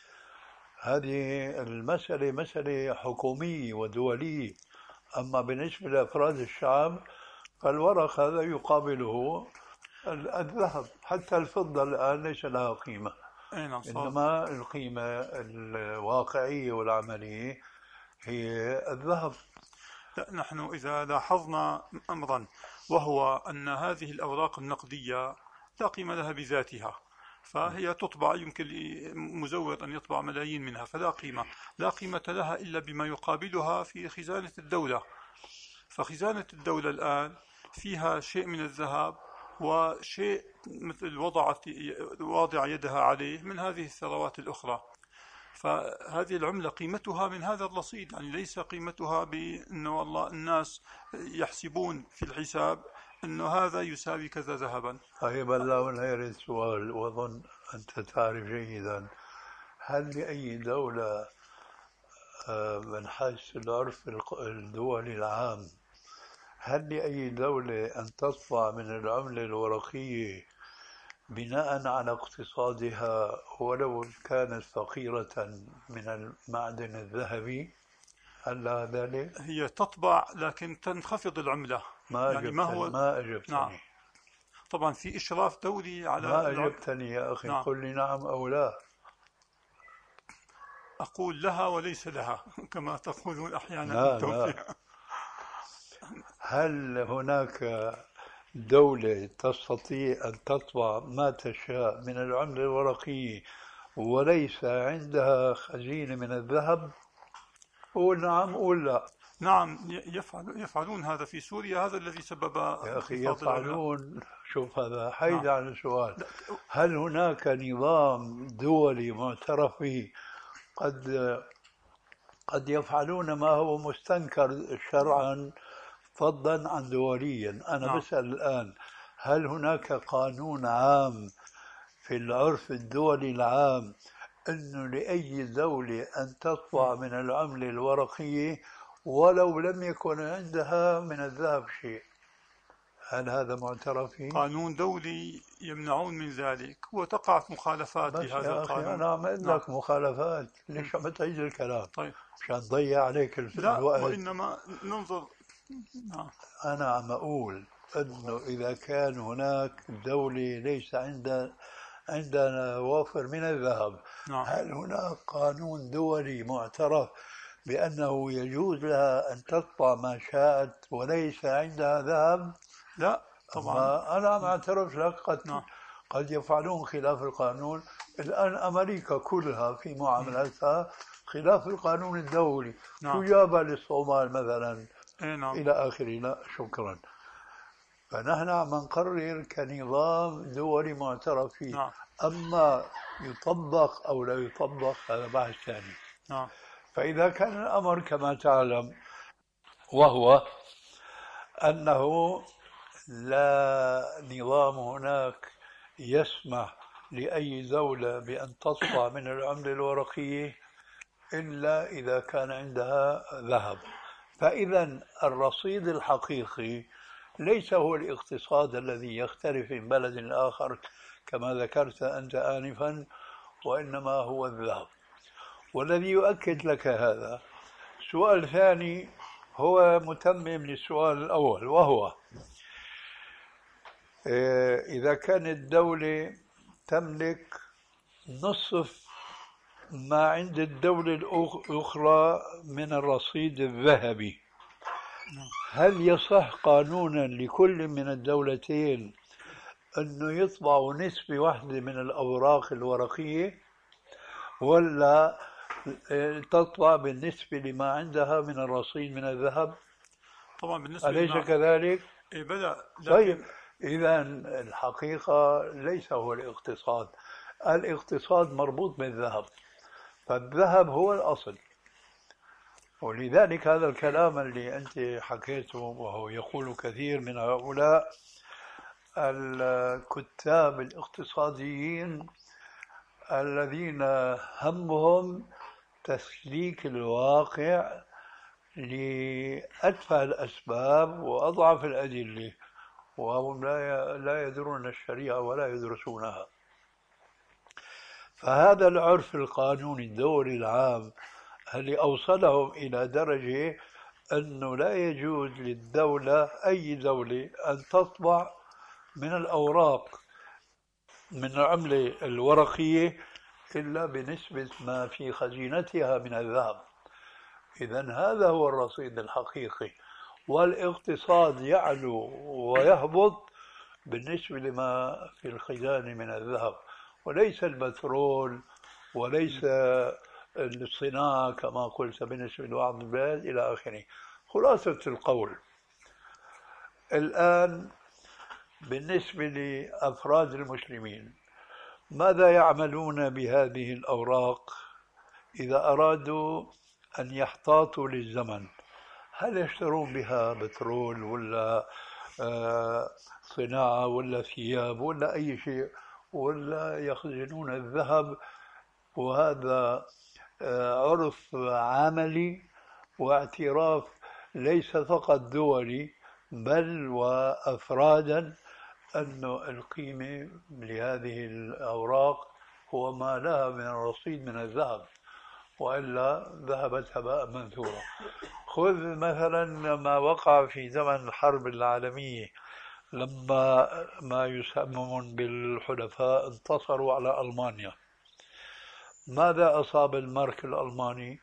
هذه المسألة مسألة حكومية ودولية، أما بالنسبة لأفراد الشعب فالورق هذا يقابله الذهب. حتى الفضة الآن ليس لها قيمة، إنما القيمة الواقعية والعملية هي الذهب. لا، نحن إذا لاحظنا أمرا، وهو أن هذه الأوراق النقدية لا قيمة لها بذاتها، فهي تطبع، يمكن لمزور أن يطبع ملايين منها، فلا قيمة، لا قيمة لها إلا بما يقابلها في خزانة الدولة. فخزانة الدولة الآن فيها شيء من الذهب وشيء مثل واضع يدها عليه من هذه الثروات الأخرى. فهذه العملة قيمتها من هذا الرصيد، يعني ليس قيمتها بأنه والله الناس يحسبون في الحساب أنه هذا يساوي كذا ذهبا. طيب، الله لا يرد سؤال، وأظن أنت تعرف جيدا، هل لأي دولة من حيث العرف الدولي العام، هل لأي دولة أن تطبع من العملة الورقية بناء على اقتصادها ولو كانت فقيرة من المعدن الذهبي؟ هل لها ذلك؟ هي تطبع لكن تنخفض العملة. ما أجبتني. نعم. طبعا في إشراف دولي على ما أجبتني يا أخي. نعم. قل لي نعم أو لا. أقول لها وليس لها كما تقولون أحيانا. لا. هل هناك دولة تستطيع أن تطبع ما تشاء من العملة الورقية وليس عندها خزينة من الذهب؟ قول نعم قول لا. نعم، يفعلون هذا في سوريا، هذا الذي سبب. يا أخي يفعلون، شوف هذا حيد عن السؤال. هل هناك نظام دولي معترف به قد يفعلون ما هو مستنكر شرعا فضلا عن دوليا؟ أنا بسأل الآن، هل هناك قانون عام في العرف الدولي العام أنه لأي دولة أن تطبع من العملة الورقية ولو لم يكن عندها من الذهب شيء؟ هل هذا معترف فيه؟ قانون دولي يمنعون من ذلك، وتقع في مخالفات بهذا القانون. أنا عم لك مخالفات، ليش عم تعيد الكلام؟ طيب. مشان تضيع عليك الوقت. لا، وإنما ننظر. أنا عم أقول أنه إذا كان هناك دولة ليس عندنا وافر من الذهب، هل هناك قانون دولي معترف بأنه يجوز لها أن تطبع ما شاءت وليس عندها ذهب؟ لا طبعا. أنا عم أعترف لك قد يفعلون خلاف القانون. الآن أمريكا كلها في معاملاتها خلاف القانون الدولي. شو جابها للصومال مثلا؟ إلى آخره. لا شكرا. فنحن عم نقرر كنظام دولي معترف فيه. نعم. أما يطبق أو لا يطبق هذا بحث ثاني. نعم. فإذا كان الأمر كما تعلم، وهو أنه لا نظام هناك يسمح لأي دولة بأن تطلع من العملة الورقية إلا إذا كان عندها ذهب. فإذا الرصيد الحقيقي ليس هو الاقتصاد الذي يختلف من بلد لآخر كما ذكرت أنت آنفا، وإنما هو الذهب. والذي يؤكد لك هذا سؤال ثاني هو متمم للسؤال الأول، وهو إذا كانت الدولة تملك نصف ما عند الدولة الأخرى من الرصيد الذهبي، هل يصح قانونا لكل من الدولتين أنه يطبعوا نسبة واحدة من الأوراق الورقية، ولا تطبع بالنسبة لما عندها من الرصيد من الذهب؟ طبعا بالنسبة أليس كذلك؟ إيه بدأ. طيب إذا الحقيقة ليس هو الاقتصاد. الاقتصاد مربوط بالذهب، فالذهب هو الأصل. ولذلك هذا الكلام اللي أنت حكيته، وهو يقول كثير من هؤلاء الكتاب الاقتصاديين الذين همهم تسليك الواقع لأدفع الأسباب وأضعف الأدلة، وهم لا يدرون الشريعة ولا يدرسونها. فهذا العرف القانوني الدولي العام اللي أوصلهم إلى درجة أنه لا يجوز للدولة، أي دولة، أن تطبع من الأوراق من العملة الورقية إلا بنسبة ما في خزينتها من الذهب. إذن هذا هو الرصيد الحقيقي، والاقتصاد يعلو ويهبط بالنسبة لما في الخزانة من الذهب، وليس البترول وليس الصناعة كما قلت بالنسبة لبعض البلاد إلى آخره. خلاصة القول الآن بالنسبة لأفراد المسلمين، ماذا يعملون بهذه الأوراق إذا أرادوا أن يحتاطوا للزمن؟ هل يشترون بها بترول ولا صناعة ولا ثياب ولا أي شيء، ولا يخزنون الذهب؟ وهذا عرف عملي واعتراف ليس فقط دولي بل وأفرادا أن القيمة لهذه الأوراق هو ما لها من الرصيد من الذهب، وإلا ذهبت هباء منثورا. خذ مثلا ما وقع في زمن الحرب العالمية، لما ما يسمون بالحلفاء انتصروا على ألمانيا، ماذا أصاب المارك الألماني؟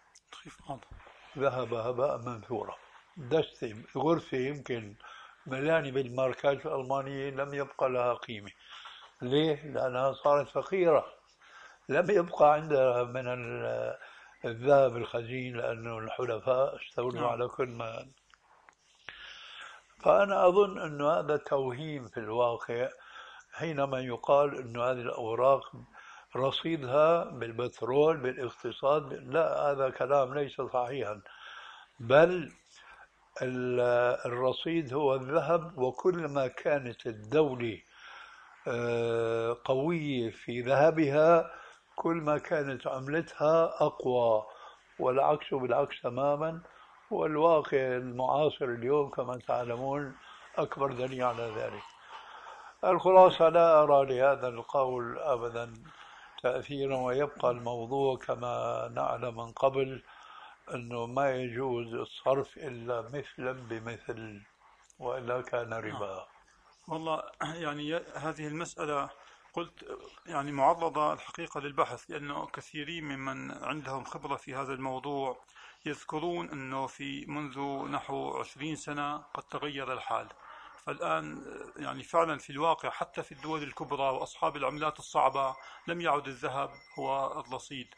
ذهب هباء منثورا. دستة غرفة يمكن مليانة بالماركات الألمانية لم يبقى لها قيمة. ليه؟ لأنها صارت فقيرة، لم يبقى عندها من الذهب الخزين، لأنه الحلفاء استولوا على كل ما. فأنا أظن أن هذا توهيم في الواقع حينما يقال أن هذه الأوراق رصيدها بالبترول بالاقتصاد. لا، هذا كلام ليس صحيحا، بل الرصيد هو الذهب. وكل ما كانت الدولة قوية في ذهبها كل ما كانت عملتها أقوى، والعكس بالعكس تماما. والواقع المعاصر اليوم كما تعلمون أكبر دليل على ذلك. الخلاصة لا أرى لهذا القول أبدا تأثيرا، ويبقى الموضوع كما نعلم من قبل أنه ما يجوز الصرف إلا مثلا بمثل، وإلا كان ربا. والله يعني هذه المسألة قلت يعني معرضة الحقيقة للبحث، لأنه كثيرين ممن عندهم خبرة في هذا الموضوع يذكرون أنه في منذ نحو 20 سنة قد تغير الحال. فالآن يعني فعلا في الواقع حتى في الدول الكبرى وأصحاب العملات الصعبة لم يعد الذهب هو الرصيد،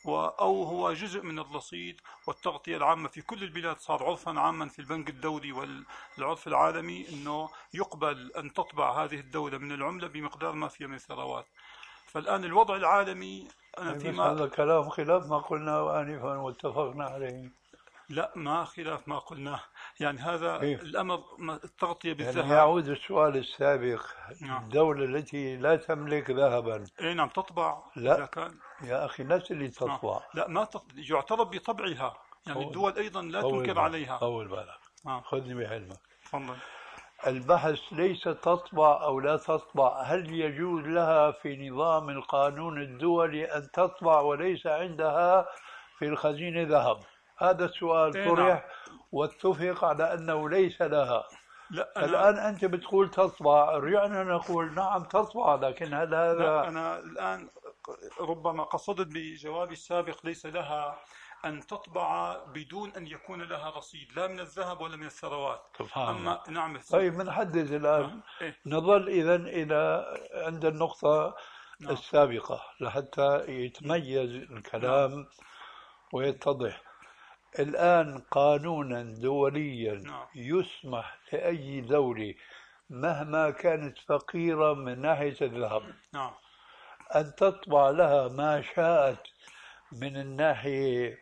أو هو جزء من الرصيد والتغطية العامة في كل البلاد. صار عرفا عاما في البنك الدولي والعرف العالمي أنه يقبل أن تطبع هذه الدولة من العملة بمقدار ما فيها من ثروات. فالآن الوضع العالمي هذا كلام خلاف ما قلناه آنفا واتفقنا عليه. لا، ما خلاف ما قلناه، يعني هذا الأمر التغطية بالذهب. يعني يعود السؤال السابق. الدولة التي لا تملك ذهبا نعم تطبع. لا إذا كان يا أخي الناس اللي تطبع لا ما يعترف بطبعها، يعني الدول أيضا لا تنكر عليها. طول بالك خذني بحلمك. تفضل. البحث ليس تطبع أو لا تطبع، هل يجوز لها في نظام القانون الدولي أن تطبع وليس عندها في الخزينة ذهب؟ هذا السؤال طرح واتفق على أنه ليس لها. لا الآن أنت بتقول تطبع، رجعنا نقول نعم تطبع، لكن هل هذا؟ لا، أنا الآن ربما قصدت بجوابي السابق ليس لها أن تطبع بدون أن يكون لها رصيد لا من الذهب ولا من الثروات. أما نعم. طيب بنحدد الآن. نظل إذن إلى عند النقطة السابقة لحتى يتميز الكلام ويتضح. الآن قانونا دوليا يسمح لأي دولة مهما كانت فقيرة من ناحية الذهب أن تطبع لها ما شاءت من الناحية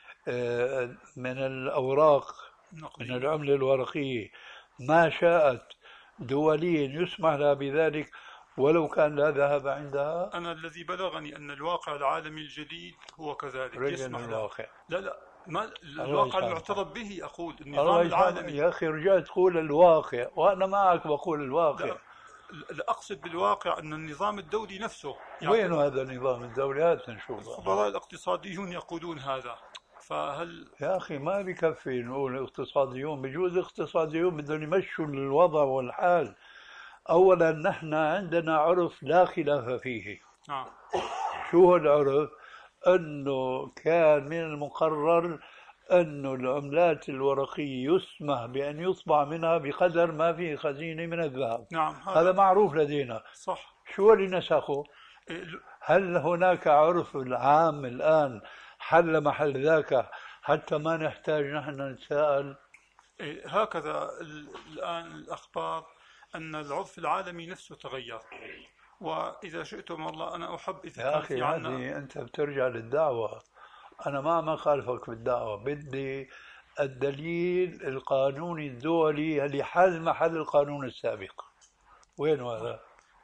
من الأوراق من العملة الورقية ما شاءت دوليا، يسمح لها بذلك ولو كان لا ذهب عندها. أنا الذي بلغني أن الواقع العالمي الجديد هو كذلك يسمح الواقع. لا ما الواقع المعترف به، أقول النظام العالمي. يا أخي رجعت تقول الواقع وأنا معك بقول الواقع. لا أقصد بالواقع أن النظام الدولي نفسه. وين هذا النظام الدولي؟ هات نشوفه. الخبراء الاقتصاديون يقولون هذا. فهل يا أخي ما بكفي نقول اقتصاديون، بجوز اقتصاديون بدهم يمشوا الوضع والحال. أولا نحن عندنا عرف لا خلاف فيه. شو هو العرف؟ أنه كان من المقرر أن العملات الورقية يسمح بأن يطبع منها بقدر ما فيه خزينة من الذهب. هذا معروف لدينا. صح. شو اللي نسخه؟ هل هناك عرف العام الآن حل محل ذاك حتى ما نحتاج نحن نتساءل؟ هكذا الآن الأخبار أن العرف العالمي نفسه تغير. وإذا شئتم والله أنا أحب إذا يا أخي هذه أنت بترجع للدعوة. أنا ما خالفك بالدعوة، بدي الدليل القانوني الدولي اللي حل محل القانون السابق. وين هذا؟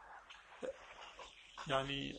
يعني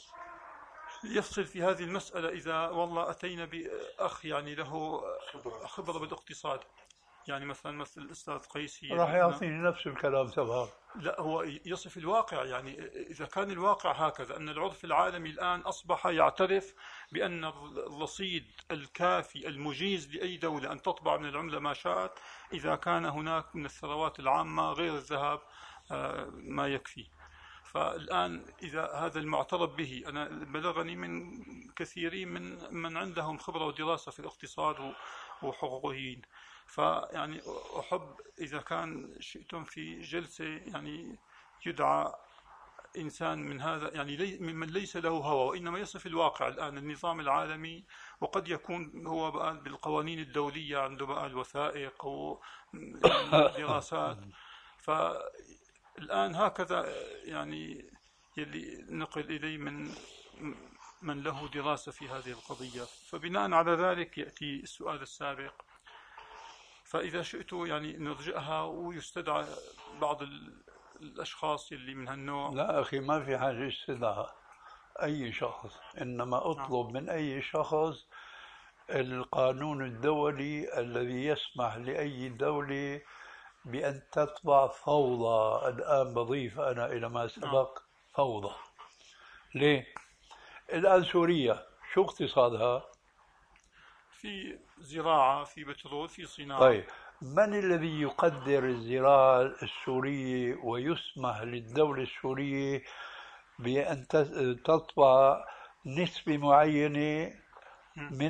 يفصل في هذه المسألة إذا والله أتينا بأخ يعني له خبرة بالاقتصاد، يعني مثل الأستاذ قيسي راح يعطيني نفس الكلام تبعه. لا هو يصف الواقع، يعني إذا كان الواقع هكذا أن العرف العالمي الآن أصبح يعترف بأن الرصيد الكافي المجيز لأي دولة أن تطبع من العملة ما شاءت إذا كان هناك من الثروات العامة غير الذهب ما يكفي. فالآن إذا هذا المعترف به، أنا بلغني من كثيرين من عندهم خبرة ودراسة في الاقتصاد وحقوقيين، فيعني أحب إذا كان شئتم في جلسة يعني يدعى إنسان من هذا، يعني ممن ليس له هوى وإنما يصف الواقع الآن النظام العالمي، وقد يكون هو بقى بالقوانين الدولية عنده بقى الوثائق أو دراسات. فالآن هكذا يعني يلي نقل إلي من له دراسة في هذه القضية. فبناء على ذلك يأتي السؤال السابق، فإذا شئت يعني نرجعها ويستدعى بعض الأشخاص اللي من هالنوع. لا أخي ما في حاجة استدعاء أي شخص، إنما أطلب من أي شخص القانون الدولي الذي يسمح لأي دولة بأن تطبع فوضى. الآن بضيف أنا إلى ما سبق فوضى. ليه؟ الآن سوريا شو اقتصادها؟ في زراعة، في بترول، في صناعة. طيب من الذي يقدر الزراعة السورية ويسمح للدولة السورية بأن تطبع نسبة معينة من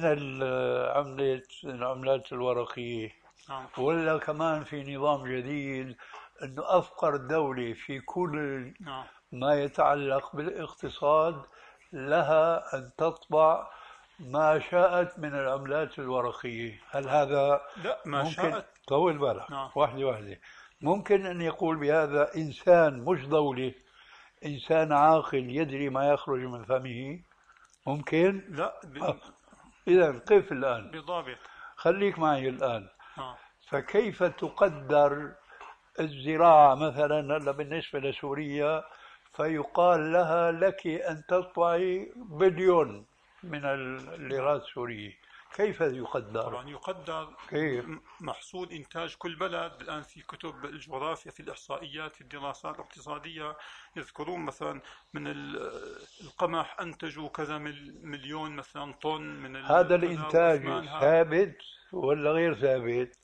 العملات الورقية؟ ولا كمان في نظام جديد أنه أفقر دولة في كل ما يتعلق بالاقتصاد لها أن تطبع ما شاءت من العملات الورقية، هل هذا لا، ما ممكن؟ شاءت. طول بالك. نعم. واحدة ممكن أن يقول بهذا إنسان مش دولة، إنسان عاقل يدري ما يخرج من فمه؟ ممكن؟ لا إذا قف الآن، بضابط. خليك معي الآن. نعم. فكيف تقدر الزراعة مثلا هلا بالنسبة لسوريا، فيقال لها لك أن تطبعي بليون من الليرات السورية، كيف يقدر؟ طبعا يقدر كيف؟ محصول إنتاج كل بلد. الآن في كتب الجغرافيا، في الإحصائيات، في الدراسات الاقتصادية يذكرون مثلا من القمح أنتجوا كذا مليون مثلا طن من هذا الإنتاج ثابت ولا غير ثابت؟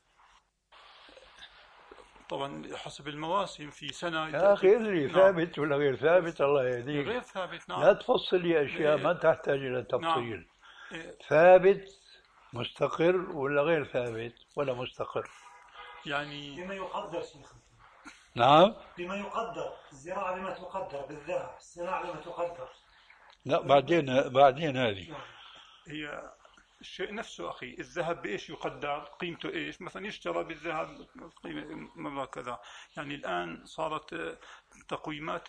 طبعا حسب المواسم، في سنة يا أخي ادري ثابت ولا غير ثابت، الله يهديك. غير ثابت. نعم. لا تفصل لي أشياء ما تحتاج إلى تفصيل. نعم. ثابت مستقر ولا غير ثابت ولا مستقر؟ يعني بما يقدر شيخ. نعم. بما يقدر، الزراعة بما تقدر بالذهب، الصناعة بما تقدر. لا بعدين هذه هي الشيء نفسه أخي. الذهب بإيش يقدر؟ قيمته إيش؟ مثلا يشترى بالذهب قيمة مبلغ كذا. يعني الآن صارت تقويمات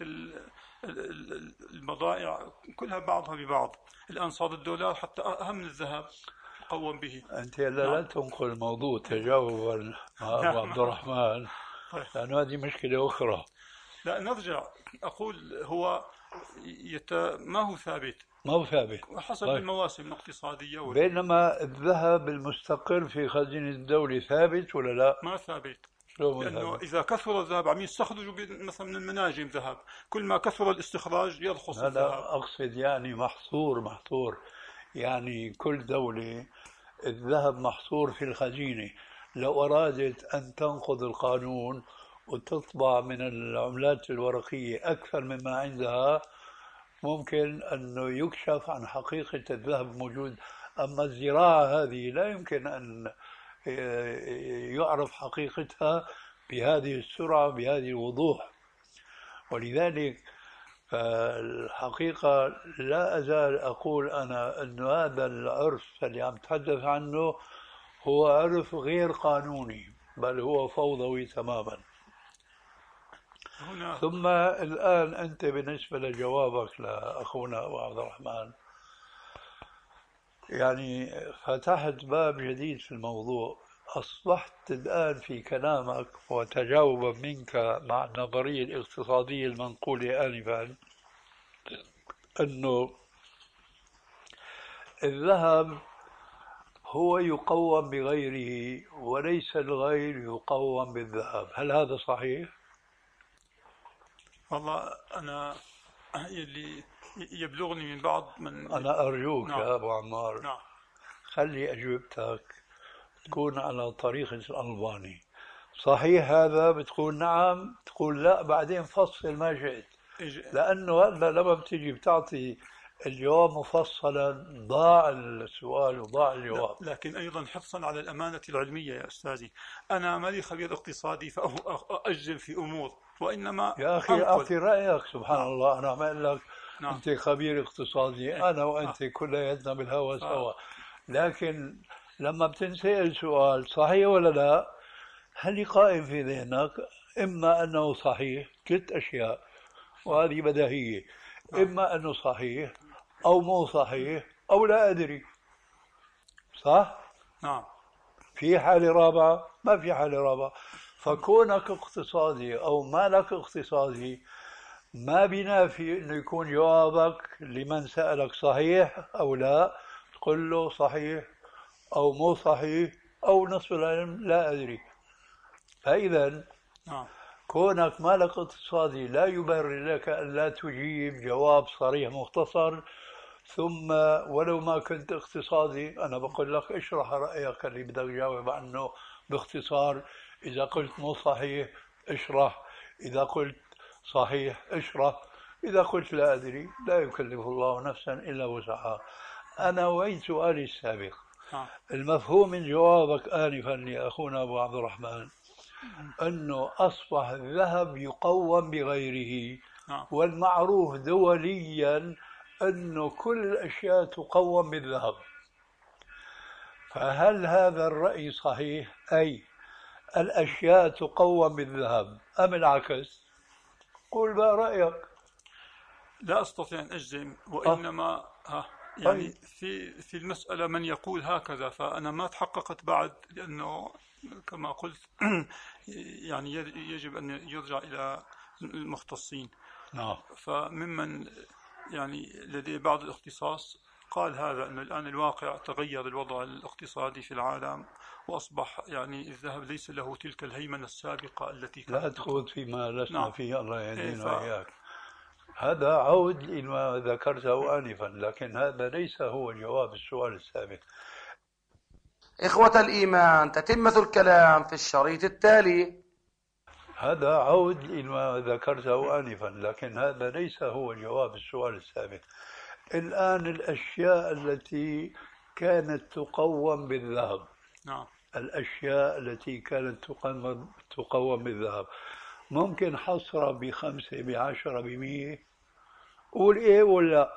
البضائع كلها بعضها ببعض. الآن صار الدولار حتى أهم من الذهب يقوم به. أنت لا تنقل الموضوع تجاوبا مع أبو عبد الرحمن، لأنه هذه مشكلة أخرى. لا، نرجع. أقول هو ما هو ثابت. ما هو ثابت حسب المواسم الاقتصادية بينما الذهب المستقر في خزينة الدولة ثابت ولا لا؟ ما ثابت. لأنه إذا كثر الذهب عم يستخرجوا مثلا من المناجم ذهب، كل ما كثر الاستخراج يرخص الذهب. أقصد يعني محصور، يعني كل دولة الذهب محصور في الخزينة. لو أرادت أن تنقض القانون وتطبع من العملات الورقية أكثر مما عندها، ممكن أنه يكشف عن حقيقة الذهب موجود. أما الزراعة هذه لا يمكن أن يعرف حقيقتها بهذه السرعة بهذه الوضوح. ولذلك فالحقيقة لا أزال أقول أنا أن هذا العرف اللي عم تحدث عنه هو عرف غير قانوني، بل هو فوضوي تماما. ثم الآن أنت بالنسبة لجوابك لأخونا أبو عبد الرحمن، يعني فتحت باب جديد في الموضوع. أصبحت الآن في كلامك وتجاوبا منك مع النظرية الاقتصادية المنقولة آنفا أنه الذهب هو يقوم بغيره وليس الغير يقوم بالذهب. هل هذا صحيح؟ والله أنا اللي يبلغني من بعض من أنا أرجوك يا أبو عمار، خلي أجوبتك تكون على طريقة الألباني. صحيح هذا؟ بتقول نعم، تقول لا، بعدين فصل ما شئت. لأنه هذا لما بتيجي بتعطي الجواب مفصلا ضاع السؤال وضاع الجواب. لكن أيضا حرصا على الأمانة العلمية يا أستاذي، أنا مالي خبير اقتصادي فأجزم في أمور، وإنما يا أخي أعطي رأيك. سبحان الله، أنا عم أقول لك أنت خبير اقتصادي، أنا وأنت كلياتنا بالهوى سوا. لكن لما بتنسأل سؤال صحيح ولا لا، هل قائم في ذهنك إما أنه صحيح 3 أشياء، وهذه بديهية، إما أنه صحيح أو مو صحيح أو لا أدري، صح؟ نعم. في حالة رابعة؟ ما في حالة رابعة. فكونك اقتصادي أو ما لك اقتصادي ما بينافي أنه يكون جوابك لمن سألك صحيح أو لا، تقول له صحيح أو مو صحيح أو نصف العلم لا أدري. فإذا كونك مالك اقتصادي لا يبرر لك أن لا تجيب جواب صريح مختصر. ثم ولو ما كنت اقتصادي أنا بقول لك اشرح رأيك اللي بدك تجاوب عنه باختصار. إذا قلت مو صحيح اشرح، إذا قلت صحيح اشرح، إذا قلت لا أدري لا يكلف الله نفسا إلا وسعها. أنا وين سؤالي السابق؟ المفهوم من جوابك آنفا لأخونا أبو عبد الرحمن أنه أصبح الذهب يقوم بغيره، والمعروف دوليا أنه كل الأشياء تقوم بالذهب. فهل هذا الرأي صحيح؟ أي الأشياء تقوم بالذهب أم العكس؟ قل ما رأيك. لا أستطيع أن أجزم، وإنما يعني في المسألة من يقول هكذا، فأنا ما تحققت بعد، لأنه كما قلت يعني يجب أن يرجع إلى المختصين. فممن يعني لديه بعض الاختصاص قال هذا، أن الآن الواقع تغير الوضع الاقتصادي في العالم، وأصبح يعني الذهب ليس له تلك الهيمنة السابقة التي كانت. لا تخوض فيما لسنا فيه، الله يهدينا وإياك. هذا عود لما ذكرته آنفا، لكن هذا ليس هو جواب السؤال السابق. إخوة الإيمان، تتمة الكلام في الشريط التالي. هذا عود لما ذكرته آنفا، لكن هذا ليس هو جواب السؤال السابق. الآن الأشياء التي كانت تقوم بالذهب، الأشياء التي كانت تقوم بالذهب ممكن حصرها ب5 ب10 ب100؟ قول إيه ولا؟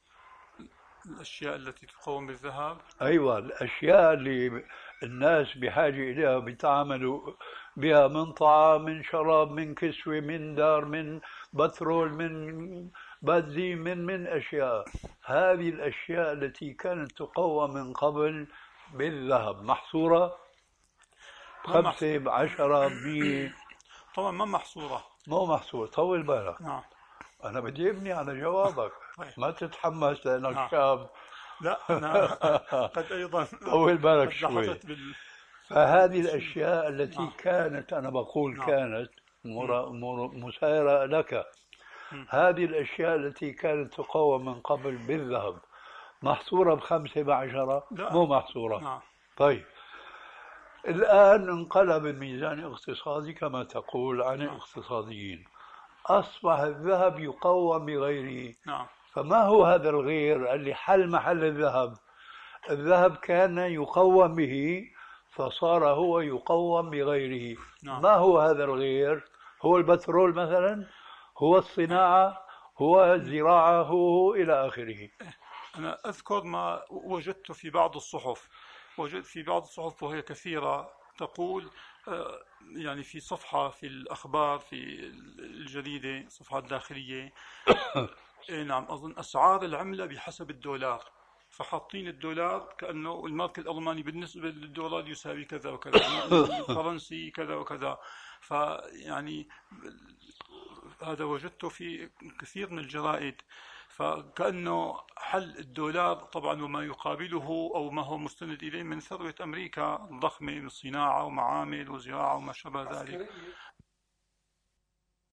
الأشياء التي تقوم بالذهب، أيوة، الأشياء اللي الناس بحاجة إليها بيتعاملوا بها، من طعام، من شراب، من كسوة، من دار، من بترول، من بنزين، من أشياء. هذه الأشياء التي كانت تقوم من قبل بالذهب محصورة 5 ب10 ب100؟ طبعا ما محصورة. مو محصورة. طول بالك. أنا بدي أبني على جوابك. ما تتحمس لأنك شاب. لا أنا قد أيضا طول بالك شوي. فهذه الأشياء التي كانت، أنا بقول كانت مسايرة لك، هذه الأشياء التي كانت تقوم من قبل بالذهب محصورة ب5 ب10؟ مو محصورة. طيب الآن انقلب الميزان الاقتصادي كما تقول عن الاقتصاديين، أصبح الذهب يقوم بغيره. فما هو هذا الغير اللي حل محل الذهب؟ الذهب كان يقوم به فصار هو يقوم بغيره. ما هو هذا الغير؟ هو البترول مثلا؟ هو الصناعة؟ هو الزراعة؟ هو إلى آخره. أنا أذكر ما وجدت في بعض الصحف، وهي كثيرة، تقول يعني في صفحة في الأخبار في الجريدة، صفحة داخلية نعم، أظن أسعار العملة بحسب الدولار، فحاطين الدولار كأنه المارك الألماني بالنسبة للدولار يساوي كذا وكذا، الفرنسي كذا وكذا. فيعني هذا وجدته في كثير من الجرائد، فكأنه حل الدولار طبعا وما يقابله أو ما هو مستند إليه من ثروة أمريكا الضخمة من صناعة ومعامل وزراعة وما شابه ذلك.